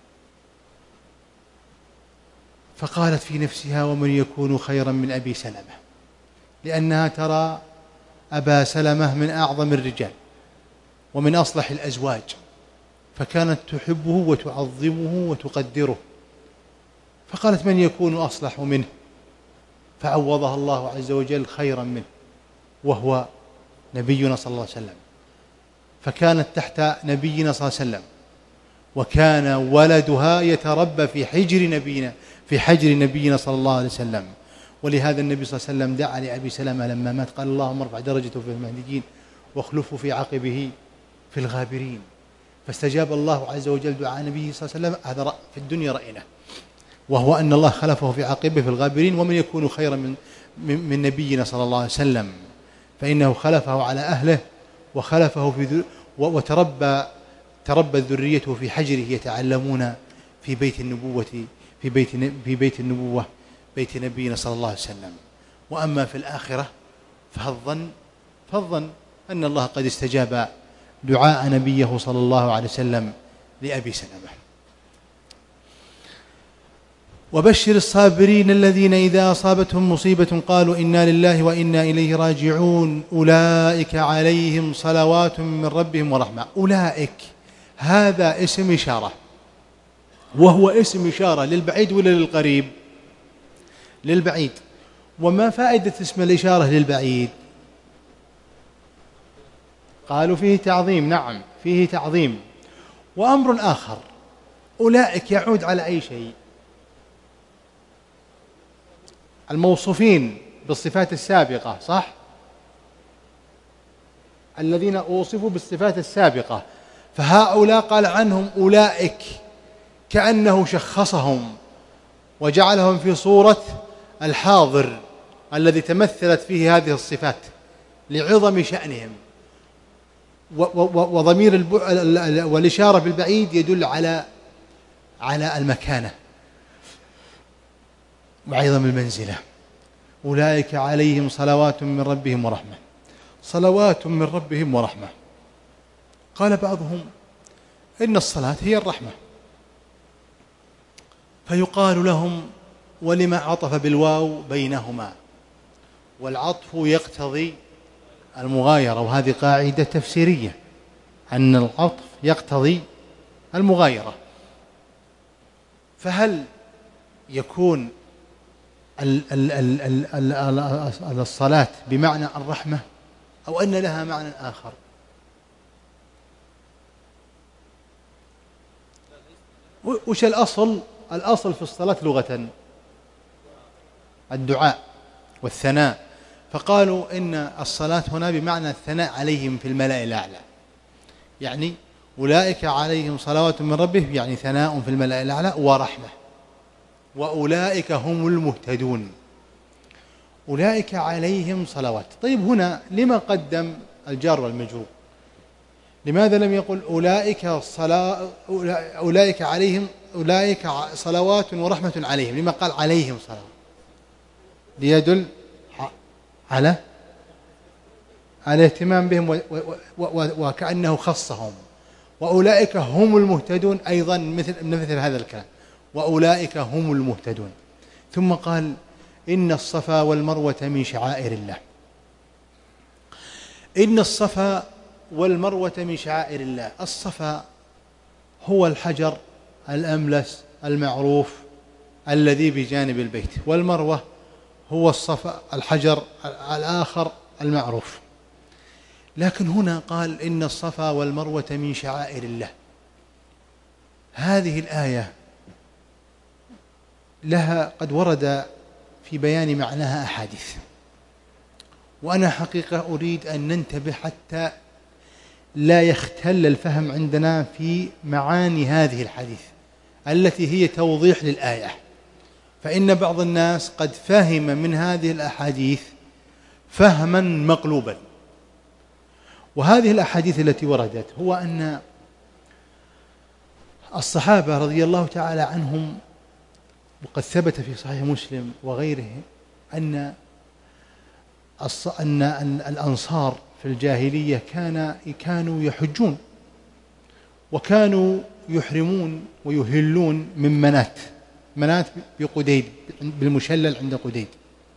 فقالت في نفسها ومن يكون خيرا من أبي سلمة، لأنها ترى أبا سلمة من أعظم الرجال ومن أصلح الأزواج، فكانت تحبه وتعظمه وتقدره. فقالت من يكون أصلح منه، فعوضها الله عز وجل خيرا منه وهو نبينا صلى الله عليه وسلم. فكانت تحت نبينا صلى الله عليه وسلم، وكان ولدها يتربى في حجر نبينا في حجر نبينا صلى الله عليه وسلم. ولهذا النبي صلى الله عليه وسلم دعا لأبي سلمة لما مات قال اللهم ارفع درجته في المهديين واخلفه في عقبه في الغابرين، فاستجاب الله عز وجل دعاء النبي صلى الله عليه وسلم. هذا في الدنيا رأينا، وهو أن الله خلفه في عقبه في الغابرين. ومن يكون خيرا من, من نبينا صلى الله عليه وسلم، فإنه خلفه على أهله وخلفه في وتربى تربت ذريته في حجره يتعلمون في بيت النبوة في بيت في بيت النبوة بيت نبينا صلى الله عليه وسلم. وأما في الآخرة فالظن فالظن أن الله قد استجاب دعاء نبيه صلى الله عليه وسلم لأبي سلمة. وبشر الصابرين الذين إذا أصابتهم مصيبة قالوا إنا لله وإنا إليه راجعون أولئك عليهم صلوات من ربهم ورحمة. أولئك هذا اسم إشارة، وهو اسم إشارة للبعيد ولا للقريب؟ للبعيد. وما فائدة اسم الإشارة للبعيد؟ قالوا فيه تعظيم. نعم فيه تعظيم. وأمر آخر، أولئك يعود على أي شيء؟ الموصوفين بالصفات السابقة، صح؟ الذين أوصفوا بالصفات السابقة، فهؤلاء قال عنهم أولئك كأنه شخصهم وجعلهم في صورة الحاضر الذي تمثلت فيه هذه الصفات لعظم شأنهم. وضمير والإشارة بالبعيد يدل على على المكانة وعظم المنزلة. أولئك عليهم صلوات من ربهم ورحمة. صلوات من ربهم ورحمة. قال بعضهم إن الصلاة هي الرحمة، فيقال لهم ولما عطف بالواو بينهما؟ والعطف يقتضي المغايرة، وهذه قاعدة تفسيرية أن العطف يقتضي المغايرة. فهل يكون الصلاة بمعنى الرحمة أو أن لها معنى آخر؟ وش الأصل؟ الأصل في الصلاة لغة الدعاء والثناء فقالوا إن الصلاة هنا بمعنى الثناء عليهم في الملأ الأعلى، يعني أولئك عليهم صلوات من ربهم، يعني ثناء في الملأ الأعلى ورحمة، وأولئك هم المهتدون. أولئك عليهم صلوات. طيب هنا لما قدم الجار والمجرور؟ لماذا لم يقل أولئك صلاة أولئك عليهم أولئك صلوات ورحمة عليهم؟ لما قال عليهم صلوات؟ ليدل على على اهتمام بهم وكأنه خصهم. وأولئك هم المهتدون أيضا مثل مثل هذا الكلام، وأولئك هم المهتدون. ثم قال إن الصفا والمروة من شعائر الله. إن الصفا والمروة من شعائر الله. الصفا هو الحجر الأملس المعروف الذي بجانب البيت، والمروة هو الصفا الحجر الآخر المعروف. لكن هنا قال إن الصفا والمروة من شعائر الله. هذه الآية لها قد ورد في بيان معناها أحاديث، وأنا حقيقة أريد أن ننتبه حتى لا يختل الفهم عندنا في معاني هذه الحديث التي هي توضيح للآية. فإن بعض الناس قد فهم من هذه الأحاديث فهما مقلوبا. وهذه الأحاديث التي وردت هو أن الصحابة رضي الله تعالى عنهم، وقد ثبت في صحيح مسلم وغيره أن أن الأنصار في الجاهلية كان كانوا يحجون وكانوا يحرمون ويهلون من منات منات بقديد، بالمشلل عند قديد.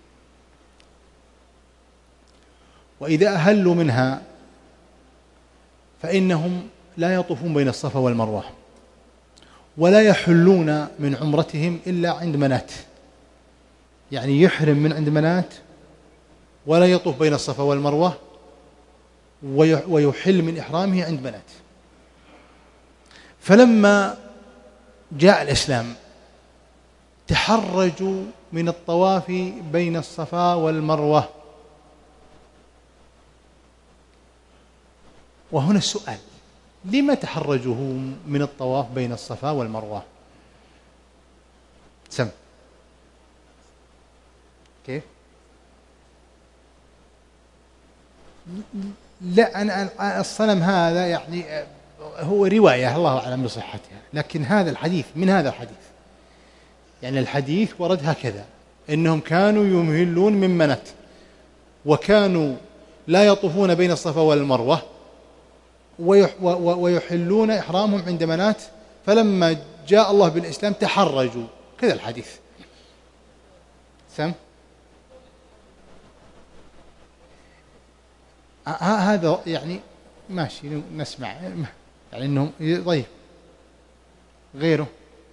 وإذا أهلوا منها فإنهم لا يطوفون بين الصفا والمروة، ولا يحلون من عمرتهم إلا عند منات، يعني يحرم من عند منات ولا يطوف بين الصفا والمروة، ويحل من إحرامه عند منات. فلما جاء الإسلام تحرجوا من الطواف بين الصفا والمروة. وهنا السؤال: لما تحرجوا من الطواف بين الصفا والمروة؟ سم كيف؟ لا، أنا الصنم هذا يعني هو رواية الله أعلم بصحتها، لكن هذا الحديث من هذا الحديث، يعني الحديث ورد هكذا: إنهم كانوا يمهلون من منات، وكانوا لا يطوفون بين الصفا والمروة، ويحلون إحرامهم عند منات، فلما جاء الله بالإسلام تحرجوا. كذا الحديث. سم هذا يعني ماشي نسمع، يعني إنهم طيب غيره.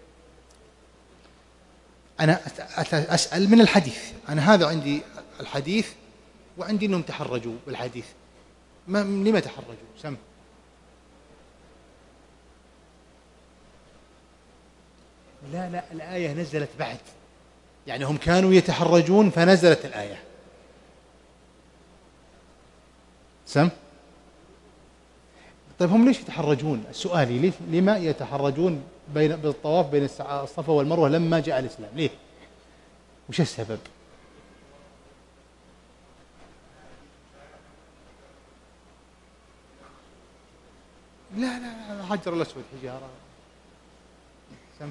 أنا أسأل من الحديث، أنا هذا عندي الحديث وعندي أنهم تحرجوا بالحديث. ما لما تحرجوا؟ سم لا لا الآية نزلت بعد، يعني هم كانوا يتحرجون فنزلت الآية. سم طيب هم ليش يتحرجون؟ سؤالي ليش لما يتحرجون بين بالطواف بين الصفا والمروة لما جاء الإسلام؟ ليه؟ وش السبب؟ لا لا لا حجر الأسود حجارة. سم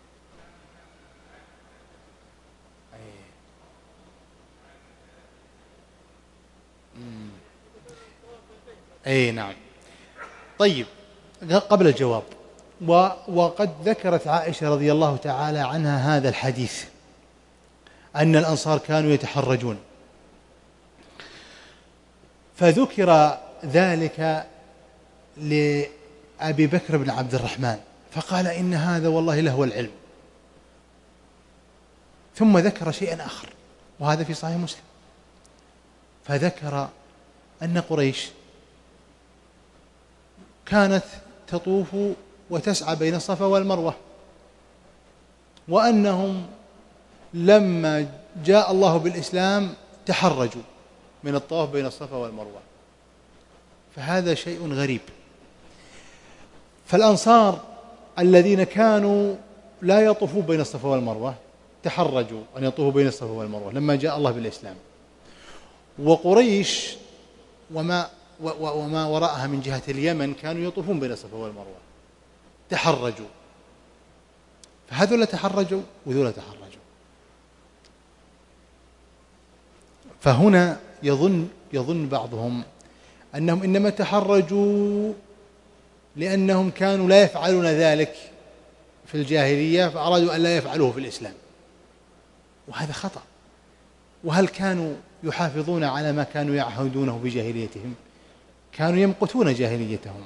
أي نعم. طيب قبل الجواب، وقد ذكرت عائشة رضي الله تعالى عنها هذا الحديث أن الأنصار كانوا يتحرجون، فذكر ذلك لأبي بكر بن عبد الرحمن فقال إن هذا والله لهو العلم. ثم ذكر شيئا آخر وهذا في صحيح مسلم، فذكر أن قريش كانت تطوف وتسعى بين الصفا والمروة، وأنهم لما جاء الله بالإسلام تحرجوا من الطواف بين الصفا والمروة، فهذا شيء غريب. فالأنصار الذين كانوا لا يطوفون بين الصفا والمروة تحرجوا أن يطوفوا بين الصفا والمروة لما جاء الله بالإسلام، وقريش وما, وما وراءها من جهة اليمن كانوا يطوفون بين الصفا والمروة تحرجوا، فهذول تحرجوا وذول تحرجوا. فهنا يظن يظن بعضهم أنهم إنما تحرجوا لأنهم كانوا لا يفعلون ذلك في الجاهلية فأرادوا أن لا يفعلوه في الإسلام، وهذا خطأ. وهل كانوا يحافظون على ما كانوا يعهدونه بجاهليتهم؟ كانوا يمقتون جاهليتهم.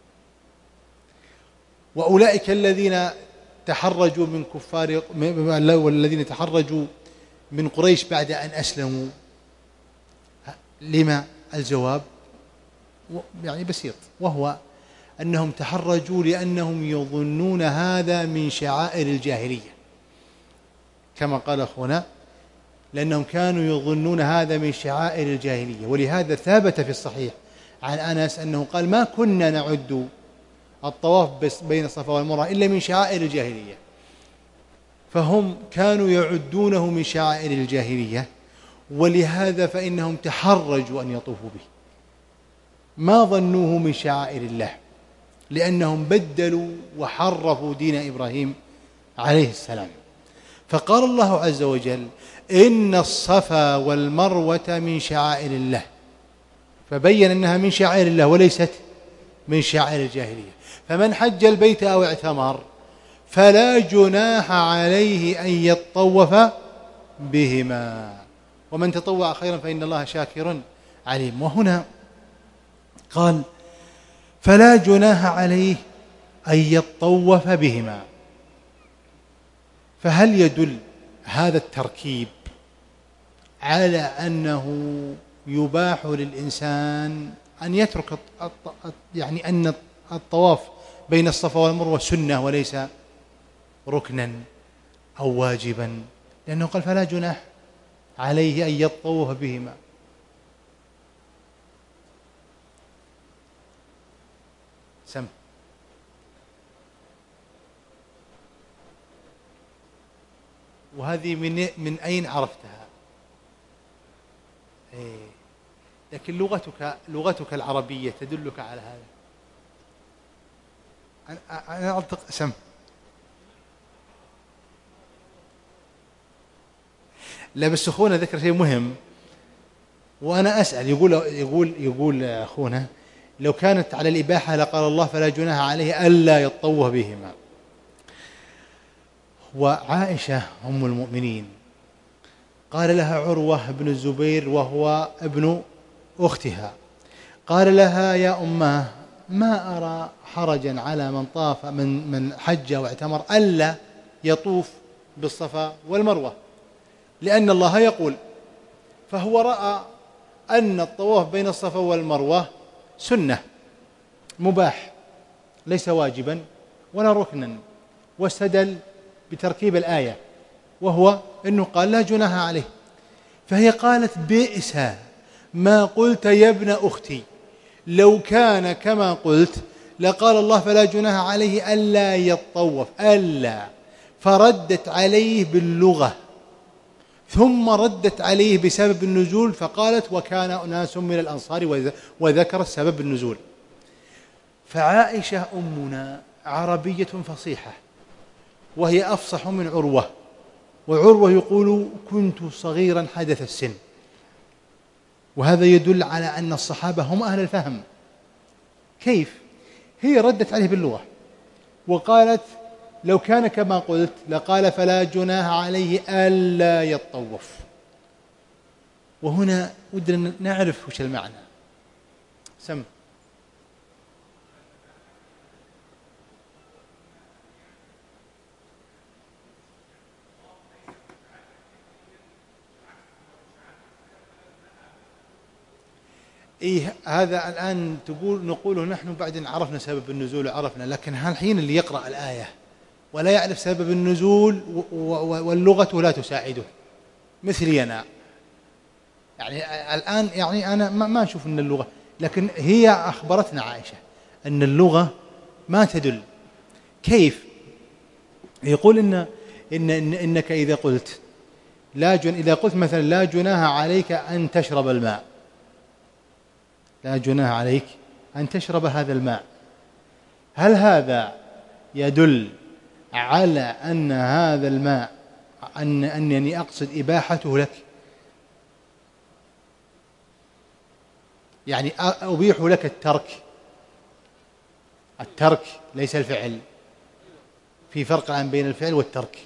وأولئك الذين تحرجوا من كفار والذين تحرجوا من قريش بعد أن أسلموا، لما؟ الجواب يعني بسيط، وهو أنهم تحرجوا لأنهم يظنون هذا من شعائر الجاهلية، كما قال أخونا، لأنهم كانوا يظنون هذا من شعائر الجاهلية. ولهذا ثابت في الصحيح عن أنس أنه قال: ما كنا نعد الطواف بين الصفا والمروة إلا من شعائر الجاهلية. فهم كانوا يعدونه من شعائر الجاهلية، ولهذا فإنهم تحرجوا أن يطوفوا به، ما ظنوه من شعائر الله، لأنهم بدلوا وحرفوا دين إبراهيم عليه السلام. فقال الله عز وجل: إن الصفا والمروة من شعائر الله، فبين أنها من شعائر الله وليست من شعائر الجاهلية. فمن حج البيت أو اعتمر فلا جناح عليه أن يطوف بهما، ومن تطوع خيرا فإن الله شاكر عليم. وهنا قال: فلا جناح عليه أن يطوف بهما. فهل يدل هذا التركيب على أنه يباح للإنسان أن يترك يعني أن الطواف بين الصفا والمروة سنة وليس ركنا أو واجبا؟ لأنه قال: فلا جناح عليه أن يطوف بهما. سم وهذه من من أين عرفتها؟ إيه. لكن لغتك لغتك العربية تدلك على هذا. أنا أنطق سم. لا بس أخونا ذكر شيء مهم، وأنا أسأل، يقول يقول يقول أخونا: لو كانت على الإباحة لقال الله: فلا جناح عليه ألا يطوف بهما. وعائشة أم المؤمنين قال لها عروة بن الزبير وهو ابن أختها، قال لها: يا أماه، ما أرى حرجا على من طاف من من حج واعتمر ألا يطوف بالصفا والمروة، لأن الله يقول. فهو رأى أن الطواف بين الصفا والمروة سنة مباح ليس واجبا ولا ركنا، واستدل بتركيب الآية، وهو أنه قال: لا جناح عليه. فهي قالت: بئس ما قلت يا ابن أختي، لو كان كما قلت لقال الله: فلا جناح عليه ألا يطوف، ألا، فردت عليه باللغة، ثم ردت عليه بسبب النزول فقالت: وكان أناس من الأنصار، وذكرت سبب النزول. فعائشة أمنا عربية فصيحة، وهي أفصح من عروة، وعروة يقول: كنت صغيرا حدث السن. وهذا يدل على أن الصحابة هم أهل الفهم. كيف؟ هي ردت عليه باللغة وقالت: لو كان كما قلت لقال: فلا جناح عليه ألا يطوف. وهنا ودنا نعرف وش المعنى. سم. إيه هذا الآن تقول نقوله نحن بعد عرفنا سبب النزول وعرفنا، لكن هالحين اللي يقرأ الآية ولا يعرف سبب النزول واللغة لا تساعده مثلي أنا، يعني الآن يعني أنا ما أشوف أن اللغة، لكن هي أخبرتنا عائشة أن اللغة ما تدل. كيف؟ يقول إن إن إن إنك إذا قلت لا جن إذا قلت مثلا لا جناح عليك أن تشرب الماء، لا جناح عليك أن تشرب هذا الماء، هل هذا يدل على أن هذا الماء أن أنني أقصد إباحته لك؟ يعني أبيح لك الترك، الترك ليس الفعل، في فرق الآن بين الفعل والترك.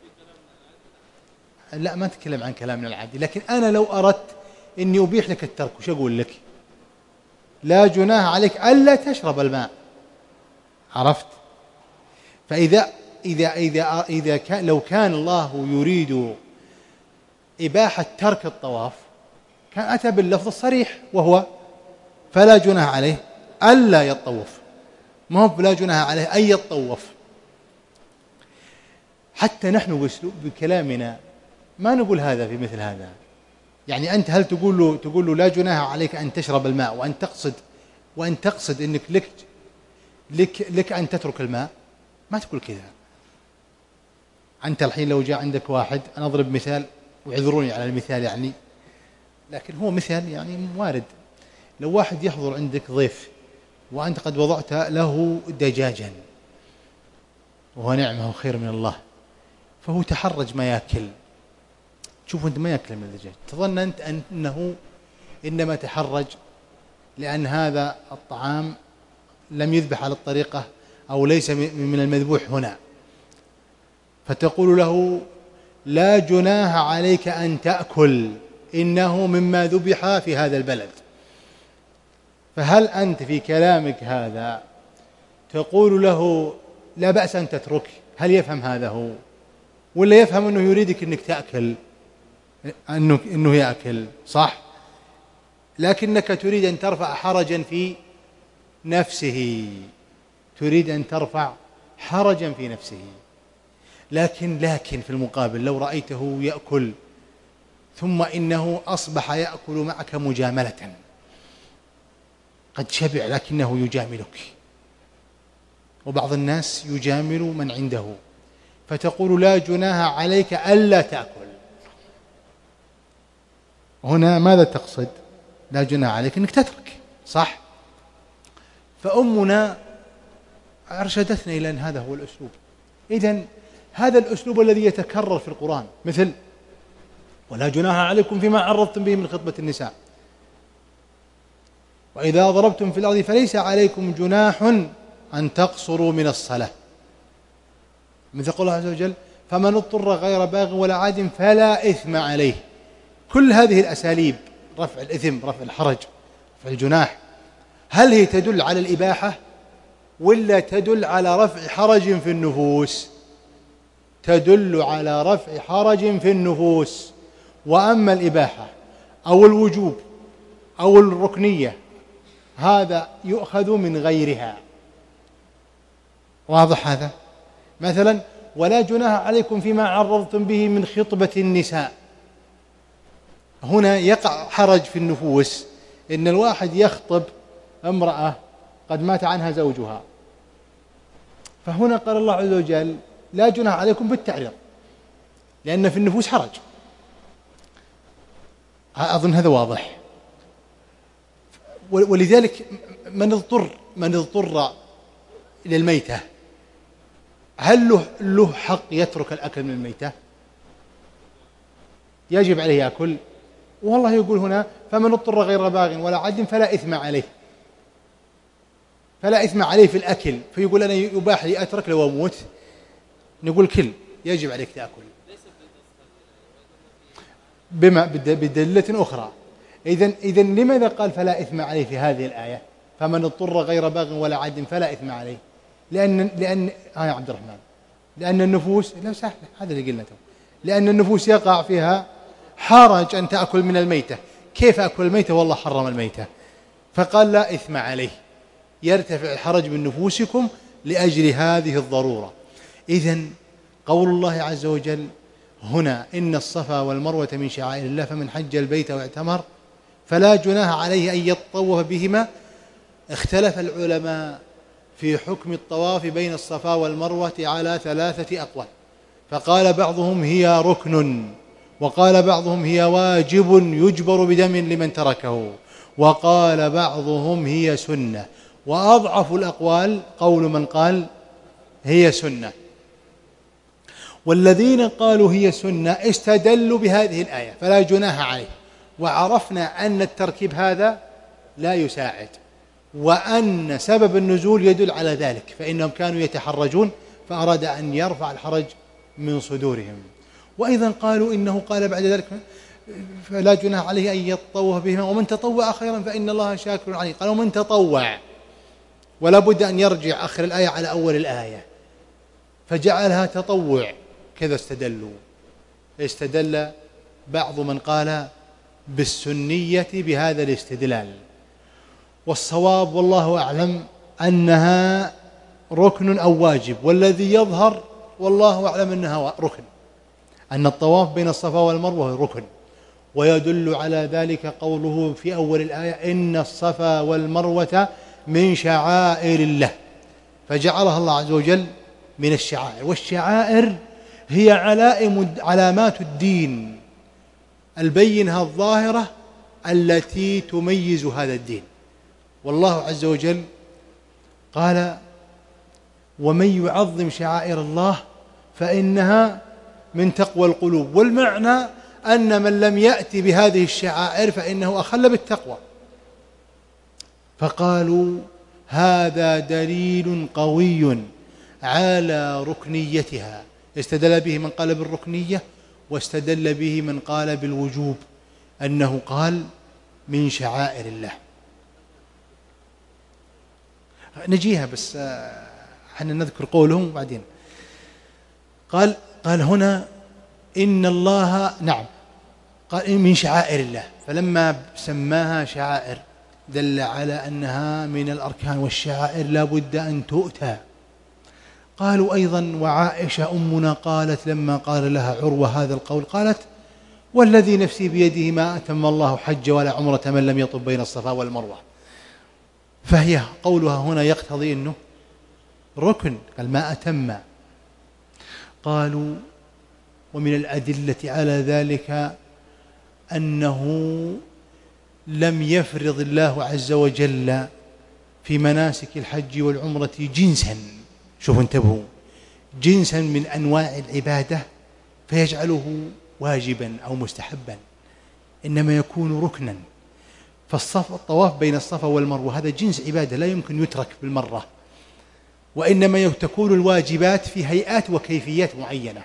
لا ما أتكلم عن كلامنا العادي، لكن أنا لو أردت إني أبيح لك الترك وش أقول لك؟ لا جناح عليك ألا تشرب الماء، عرفت؟ فإذا إذا إذا إذا كان لو كان الله يريد إباحة ترك الطواف كان أتى باللفظ الصريح وهو فلا جناح عليه ألا يطوف، ما هو لا جناح عليه أن يطوف. حتى نحن بأسلوب بكلامنا ما نقول هذا في مثل هذا. يعني أنت هل تقول له تقول له لا جناح عليك أن تشرب الماء وأن تقصد وأن تقصد إنك لك لك لك أن تترك الماء؟ ما تقول كذا. أنت الحين لو جاء عندك واحد، أنا أضرب مثال واعذروني على المثال يعني، لكن هو مثال يعني وارد. لو واحد يحضر عندك ضيف وأنت قد وضعت له دجاجا وهو نعمة وخير من الله، فهو تحرج ما يأكل، تشوف أنت ما يأكل من الدجاج، تظن أنت أنه إنما تحرج لأن هذا الطعام لم يذبح على الطريقة أو ليس من المذبوح هنا، فتقول له لا جناح عليك أن تأكل إنه مما ذبح في هذا البلد. فهل أنت في كلامك هذا تقول له لا بأس أن تترك؟ هل يفهم هذا هو؟ ولا يفهم أنه يريدك أنك تأكل، أنه, إنه يأكل صح، لكنك تريد أن ترفع حرجا في نفسه، تريد أن ترفع حرجا في نفسه. لكن لكن في المقابل لو رأيته يأكل ثم إنه أصبح يأكل معك مجاملة، قد شبع لكنه يجاملك، وبعض الناس يجامل من عنده، فتقول لا جناح عليك ألا تأكل. هنا ماذا تقصد؟ لا جناح عليك أنك تترك، صح؟ فأمنا أرشدتنا إلى أن هذا هو الأسلوب. إذن هذا الأسلوب الذي يتكرر في القرآن، مثل ولا جناح عليكم فيما عرضتم به من خطبة النساء، وإذا ضربتم في الأرض فليس عليكم جناح أن تقصروا من الصلاة، مثل قول الله عز وجل فمن اضطر غير باغ ولا عاد فلا إثم عليه. كل هذه الأساليب، رفع الإثم، رفع الحرج، رفع الجناح، هل هي تدل على الإباحة ولا تدل على رفع حرج في النفوس؟ تدل على رفع حرج في النفوس. وأما الإباحة أو الوجوب أو الركنية هذا يؤخذ من غيرها. واضح هذا؟ مثلا ولا جناح عليكم فيما عرضتم به من خطبة النساء، هنا يقع حرج في النفوس إن الواحد يخطب امرأة قد مات عنها زوجها، فهنا قال الله عز وجل لا جناح عليكم بالتعريض لأن في النفوس حرج. أظن هذا واضح. ولذلك من اضطر من اضطر إلى الميتة هل له, له حق يترك الأكل من الميتة؟ يجب عليه يأكل. والله يقول هنا فمن اضطر غير باغ ولا عاد فلا إثم عليه، فلا إثم عليه في الأكل، فيقول أنا يباح لي أترك لو أموت، نقول كل يجب عليك تأكل بما بدلة أخرى. إذن إذن لماذا قال فلا إثم عليه في هذه الآية؟ فمن اضطر غير باغ ولا عاد فلا إثم عليه، لأن لأن آه يا عبد الرحمن لأن النفوس لا سهل، هذا اللي قلنا، لأن النفوس يقع فيها حرج أن تأكل من الميتة. كيف أكل الميتة والله حرم الميتة؟ فقال لا إثم عليه، يرتفع الحرج من نفوسكم لأجل هذه الضرورة. إذن قول الله عز وجل هنا إن الصفا والمروة من شعائر الله فمن حج البيت واعتمر فلا جناح عليه أن يطوف بهما. اختلف العلماء في حكم الطواف بين الصفا والمروة على ثلاثة أقوال، فقال بعضهم هي ركن، وقال بعضهم هي واجب يجبر بدم لمن تركه، وقال بعضهم هي سنة، وأضعف الأقوال قول من قال هي سنة. والذين قالوا هي سنة استدلوا بهذه الآية فلا جناح عليه، وعرفنا أن التركيب هذا لا يساعد، وأن سبب النزول يدل على ذلك، فإنهم كانوا يتحرجون فأراد أن يرفع الحرج من صدورهم. وأيضا قالوا إنه قال بعد ذلك فلا جناح عليه أن يطوف بهما ومن تطوع خيرا فإن الله شاكر عليه. قالوا من تطوع، ولا بد أن يرجع آخر الآية على أول الآية، فجعلها تطوع كذا. استدلوا استدل بعض من قال بالسنية بهذا الاستدلال، والصواب والله أعلم أنها ركن أو واجب، والذي يظهر والله أعلم أنها ركن، أن الطواف بين الصفا والمروة ركن. ويدل على ذلك قوله في أول الآية إن الصفا والمروة من شعائر الله، فجعلها الله عز وجل من الشعائر. والشعائر هي علائم علامات الدين البينة الظاهرة التي تميز هذا الدين. والله عز وجل قال ومن يعظم شعائر الله فإنها من تقوى القلوب، والمعنى أن من لم يأتي بهذه الشعائر فإنه أخل بالتقوى. فقالوا هذا دليل قوي على ركنيتها، استدل به من قال بالركنية، واستدل به من قال بالوجوب، أنه قال من شعائر الله. نجيها بس حنا نذكر قولهم وبعدين. قال قال هنا إن الله نعم قال من شعائر الله، فلما سماها شعائر دل على أنها من الأركان، والشعائر لا بد أن تؤتى. قالوا أيضا وعائشة أمنا قالت لما قال لها عروة هذا القول قالت والذي نفسي بيده ما أتم الله حج ولا عمرة من لم يطب بين الصفا والمروة. فهي قولها هنا يقتضي أنه ركن، قال ما أتم. قالوا ومن الأدلة على ذلك أنه لم يفرض الله عز وجل في مناسك الحج والعمرة جنسا، شوفوا انتبهوا، جنسا من أنواع العبادة فيجعله واجبا أو مستحبا، إنما يكون ركنا. فالصف الطواف بين الصفا والمروة هذا جنس عبادة لا يمكن يترك بالمرة، وإنما تكون الواجبات في هيئات وكيفيات معينة،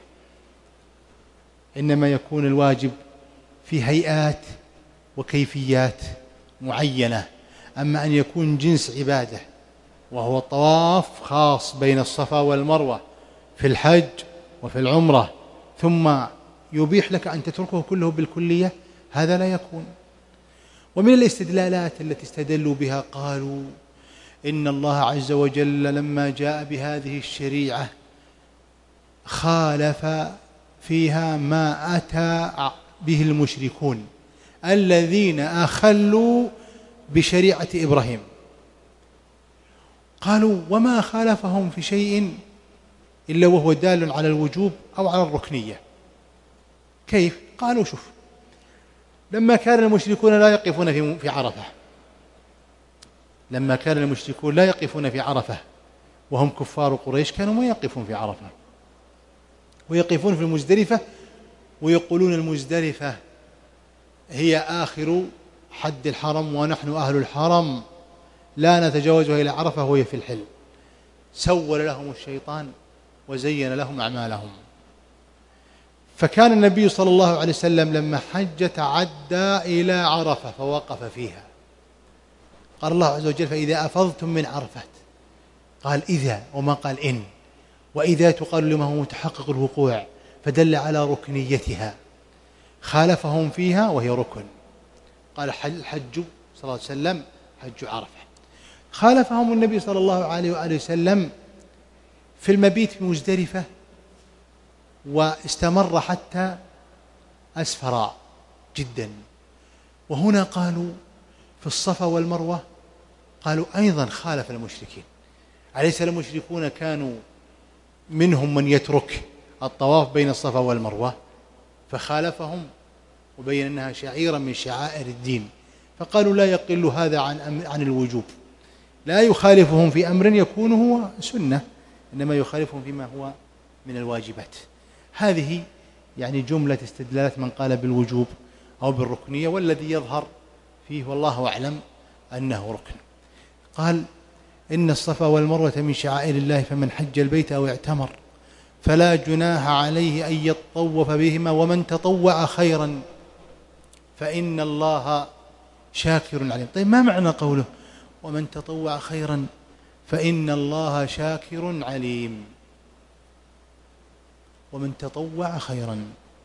إنما يكون الواجب في هيئات وكيفيات معينة. أما أن يكون جنس عبادة وهو الطواف خاص بين الصفا والمروة في الحج وفي العمرة ثم يبيح لك أن تتركه كله بالكلية، هذا لا يكون. ومن الاستدلالات التي استدلوا بها قالوا إن الله عز وجل لما جاء بهذه الشريعة خالف فيها ما أتى به المشركون الذين أخلوا بشريعة إبراهيم. قالوا وما خالفهم في شيء إلا وهو دال على الوجوب أو على الركنية. كيف؟ قالوا شوف، لما كان المشركون لا يقفون في في عرفة لما كان المشركون لا يقفون في عرفة وهم كفار قريش، كانوا ما يقفون في عرفة ويقفون في المزدلفة، ويقولون المزدلفة هي آخر حد الحرم ونحن أهل الحرم لا نتجاوزها إلى عرفة وهي في الحل. سول لهم الشيطان وزين لهم أعمالهم. فكان النبي صلى الله عليه وسلم لما حج تعدى إلى عرفة فوقف فيها. قال الله عز وجل فإذا أفضتم من عرفة، قال إذا وما قال إن، وإذا تقال لما هو متحقق الوقوع، فدل على ركنيتها. خالفهم فيها وهي ركن. قال الحج صلى الله عليه وسلم حج عرفة. خالفهم النبي صلى الله عليه وآله وسلم في المبيت في مزدلفة واستمر حتى أسفر جدا. وهنا قالوا في الصفا والمروة قالوا أيضا خالف المشركين. أليس المشركون كانوا منهم من يترك الطواف بين الصفا والمروة فخالفهم وبين أنها شعيرة من شعائر الدين، فقالوا لا يقل هذا عن عن الوجوب، لا يخالفهم في أمر يكون هو سنة، إنما يخالفهم فيما هو من الواجبات. هذه يعني جملة استدلالات من قال بالوجوب أو بالركنية، والذي يظهر فيه والله أعلم أنه ركن. قال إن الصفا والمروة من شعائر الله فمن حج البيت أو اعتمر فلا جناح عليه أن يطوف بهما ومن تطوع خيرا فإن الله شاكر عليم. طيب ما معنى قوله ومن تطوع خيرا فإن الله شاكر عليم؟ ومن تطوع خيرا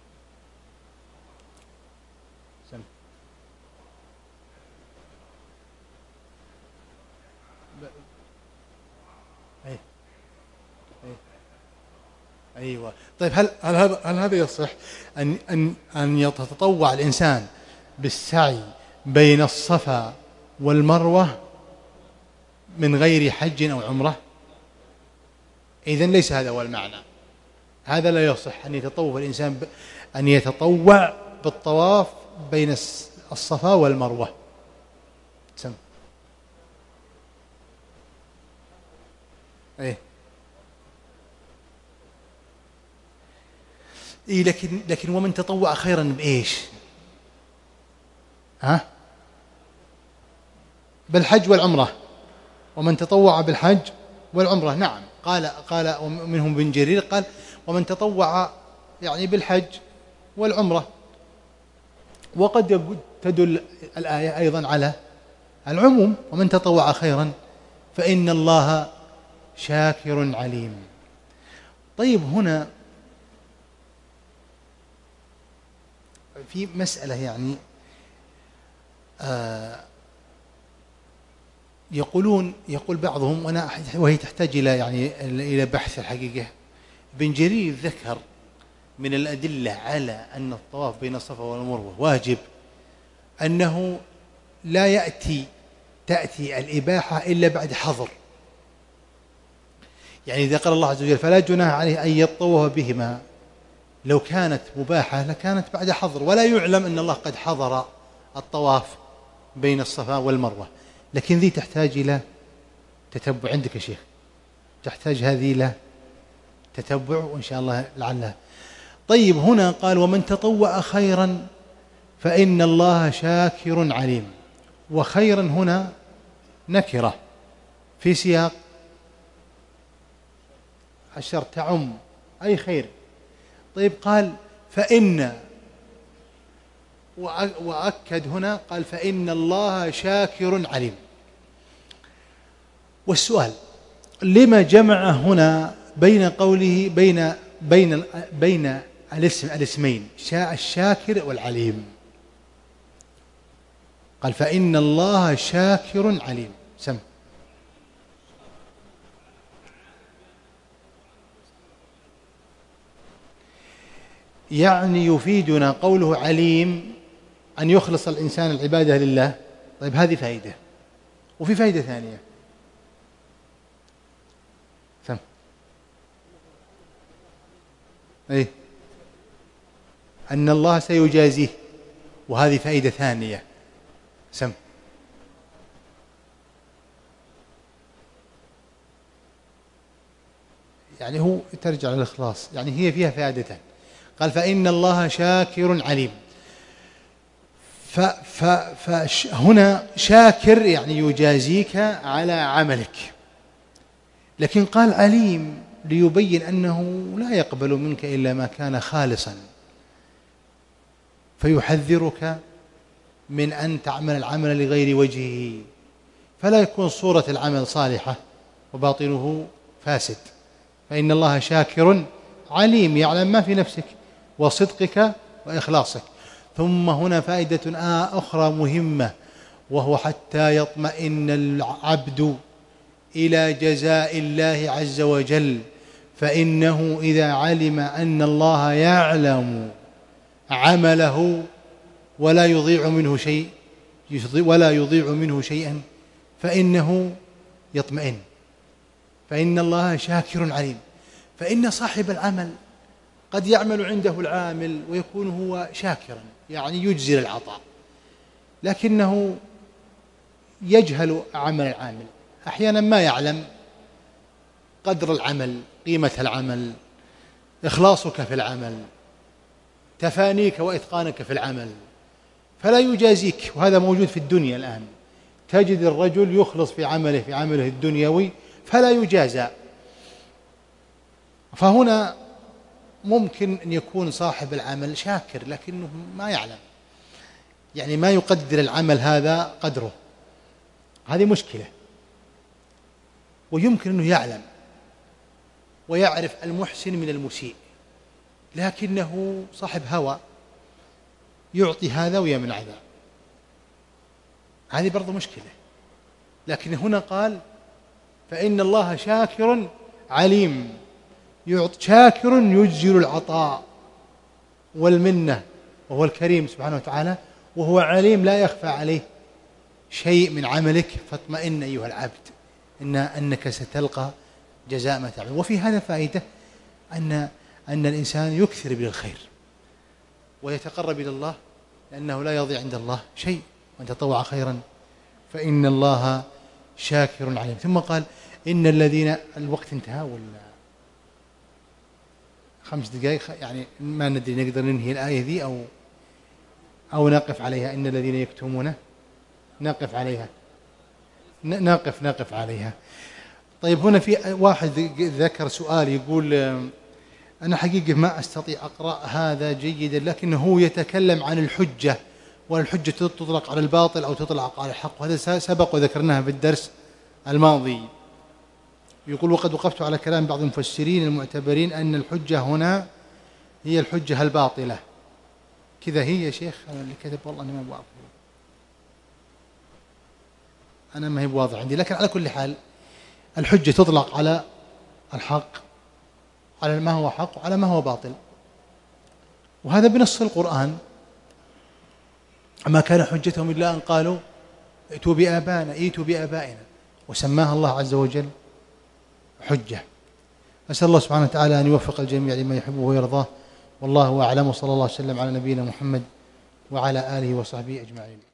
سم. أي. أي. أيوة. طيب هل هل هذا هل هذا يصح أن أن أن يتطوع الإنسان بالسعي بين الصفا والمروة من غير حج أو عمرة؟ إذن ليس هذا هو المعنى، هذا لا يصح أن يتطوع الإنسان ب... أن يتطوع بالطواف بين الصفا والمروة. سم. إيه. إيه لكن لكن ومن تطوع خيرا بإيش؟ ها؟ بالحج والعمرة. ومن تطوع بالحج والعمرة، نعم. قال قال منهم بن جرير قال ومن تطوع يعني بالحج والعمرة. وقد تدل الآية أيضا على العموم، ومن تطوع خيرا فإن الله شاكر عليم. طيب هنا في مسألة يعني آه يقولون يقول بعضهم وأنا وهي تحتاج إلى يعني إلى بحث الحقيقة. ابن جرير ذكر من الأدلة على أن الطواف بين الصفا والمروة واجب أنه لا يأتي تأتي الإباحة إلا بعد حظر. يعني إذا قال الله عز وجل فلا جناح عليه أن يطوف بهما، لو كانت مباحة لكانت بعد حظر، ولا يعلم أن الله قد حظر الطواف بين الصفا والمروة. لكن ذي تحتاج إلى تتبع. عندك يا شيخ تحتاج هذه إلى تتبع وإن شاء الله لعلها. طيب هنا قال ومن تطوع خيرا فإن الله شاكر عليم، وخيرا هنا نكرة في سياق الشر تعم أي خير. طيب قال فإن، وأكد هنا قال فإن الله شاكر عليم. والسؤال لما جمع هنا بين قوله بين بين بين الاسم الاسمين الشاكر والعليم؟ قال فإن الله شاكر عليم. سم. يعني يفيدنا قوله عليم أن يخلص الإنسان العبادة لله. طيب هذه فائدة، وفي فائدة ثانية. سم. أي أن الله سيجازيه، وهذه فائدة ثانية. سم. يعني هو ترجع للإخلاص، يعني هي فيها فائدتان. قال فإن الله شاكر عليم، فهنا شاكر يعني يجازيك على عملك، لكن قال عليم ليبين أنه لا يقبل منك إلا ما كان خالصا، فيحذرك من أن تعمل العمل لغير وجهه، فلا يكون صورة العمل صالحة وباطنه فاسد. فإن الله شاكر عليم، يعلم ما في نفسك وصدقك وإخلاصك. ثم هنا فائدة أخرى مهمة، وهو حتى يطمئن العبد إلى جزاء الله عز وجل، فإنه إذا علم أن الله يعلم عمله ولا يضيع منه شيء ولا يضيع منه شيئا فإنه يطمئن، فإن الله شاكر عليم. فإن صاحب العمل قد يعمل عنده العامل ويكون هو شاكرا، يعني يجزل العطاء، لكنه يجهل عمل العامل، أحيانا ما يعلم قدر العمل، قيمة العمل، إخلاصك في العمل، تفانيك وإتقانك في العمل، فلا يجازيك. وهذا موجود في الدنيا الآن، تجد الرجل يخلص في عمله في عمله الدنيوي فلا يجازى. فهنا ممكن أن يكون صاحب العمل شاكر لكنه ما يعلم، يعني ما يقدر العمل هذا قدره، هذه مشكلة. ويمكن أنه يعلم ويعرف المحسن من المسيء، لكنه صاحب هوى يعطي هذا ويمنع ذا، هذه برضو مشكلة. لكن هنا قال فإن الله شاكر عليم، شاكر يجزل العطاء والمنة، وهو الكريم سبحانه وتعالى، وهو عليم لا يخفى عليه شيء من عملك. فاطمئن أيها العبد إن أنك ستلقى جزاء ما تعمل. وفي هذا فائدة أن أن الإنسان يكثر بالخير ويتقرب إلى الله، لأنه لا يضيع عند الله شيء، وأن تطوع خيرا فإن الله شاكر عليم. ثم قال إن الذين، الوقت انتهى ولا خمس دقائق، يعني ما ندري نقدر ننهي الآية ذي أو أو نقف عليها. إن الذين يكتمون، نقف عليها، نقف نقف عليها. طيب هنا في واحد ذكر سؤال يقول أنا حقيقة ما أستطيع أقرأ هذا جيدا، لكنه هو يتكلم عن الحجة، والحجة تطلق على الباطل أو تطلق على الحق، وهذا سبق وذكرناها في الدرس الماضي. يقول وقد وقفت على كلام بعض المفسرين المعتبرين أن الحجة هنا هي الحجة الباطلة، كذا هي يا شيخ؟ أنا اللي كتب والله أنا ما بواضح، أنا ما هي بواضح عندي. لكن على كل حال الحجة تطلق على الحق، على ما هو حق وعلى ما هو باطل، وهذا بنص القرآن. ما كان حجتهم إلا أن قالوا ائتوا بآبائنا، ائتوا بآبائنا، وسماها الله عز وجل حجة. أسأل الله سبحانه وتعالى أن يوفق الجميع لما يحبه ويرضاه، والله أعلم، وصلى الله وسلم على نبينا محمد وعلى آله وصحبه أجمعين.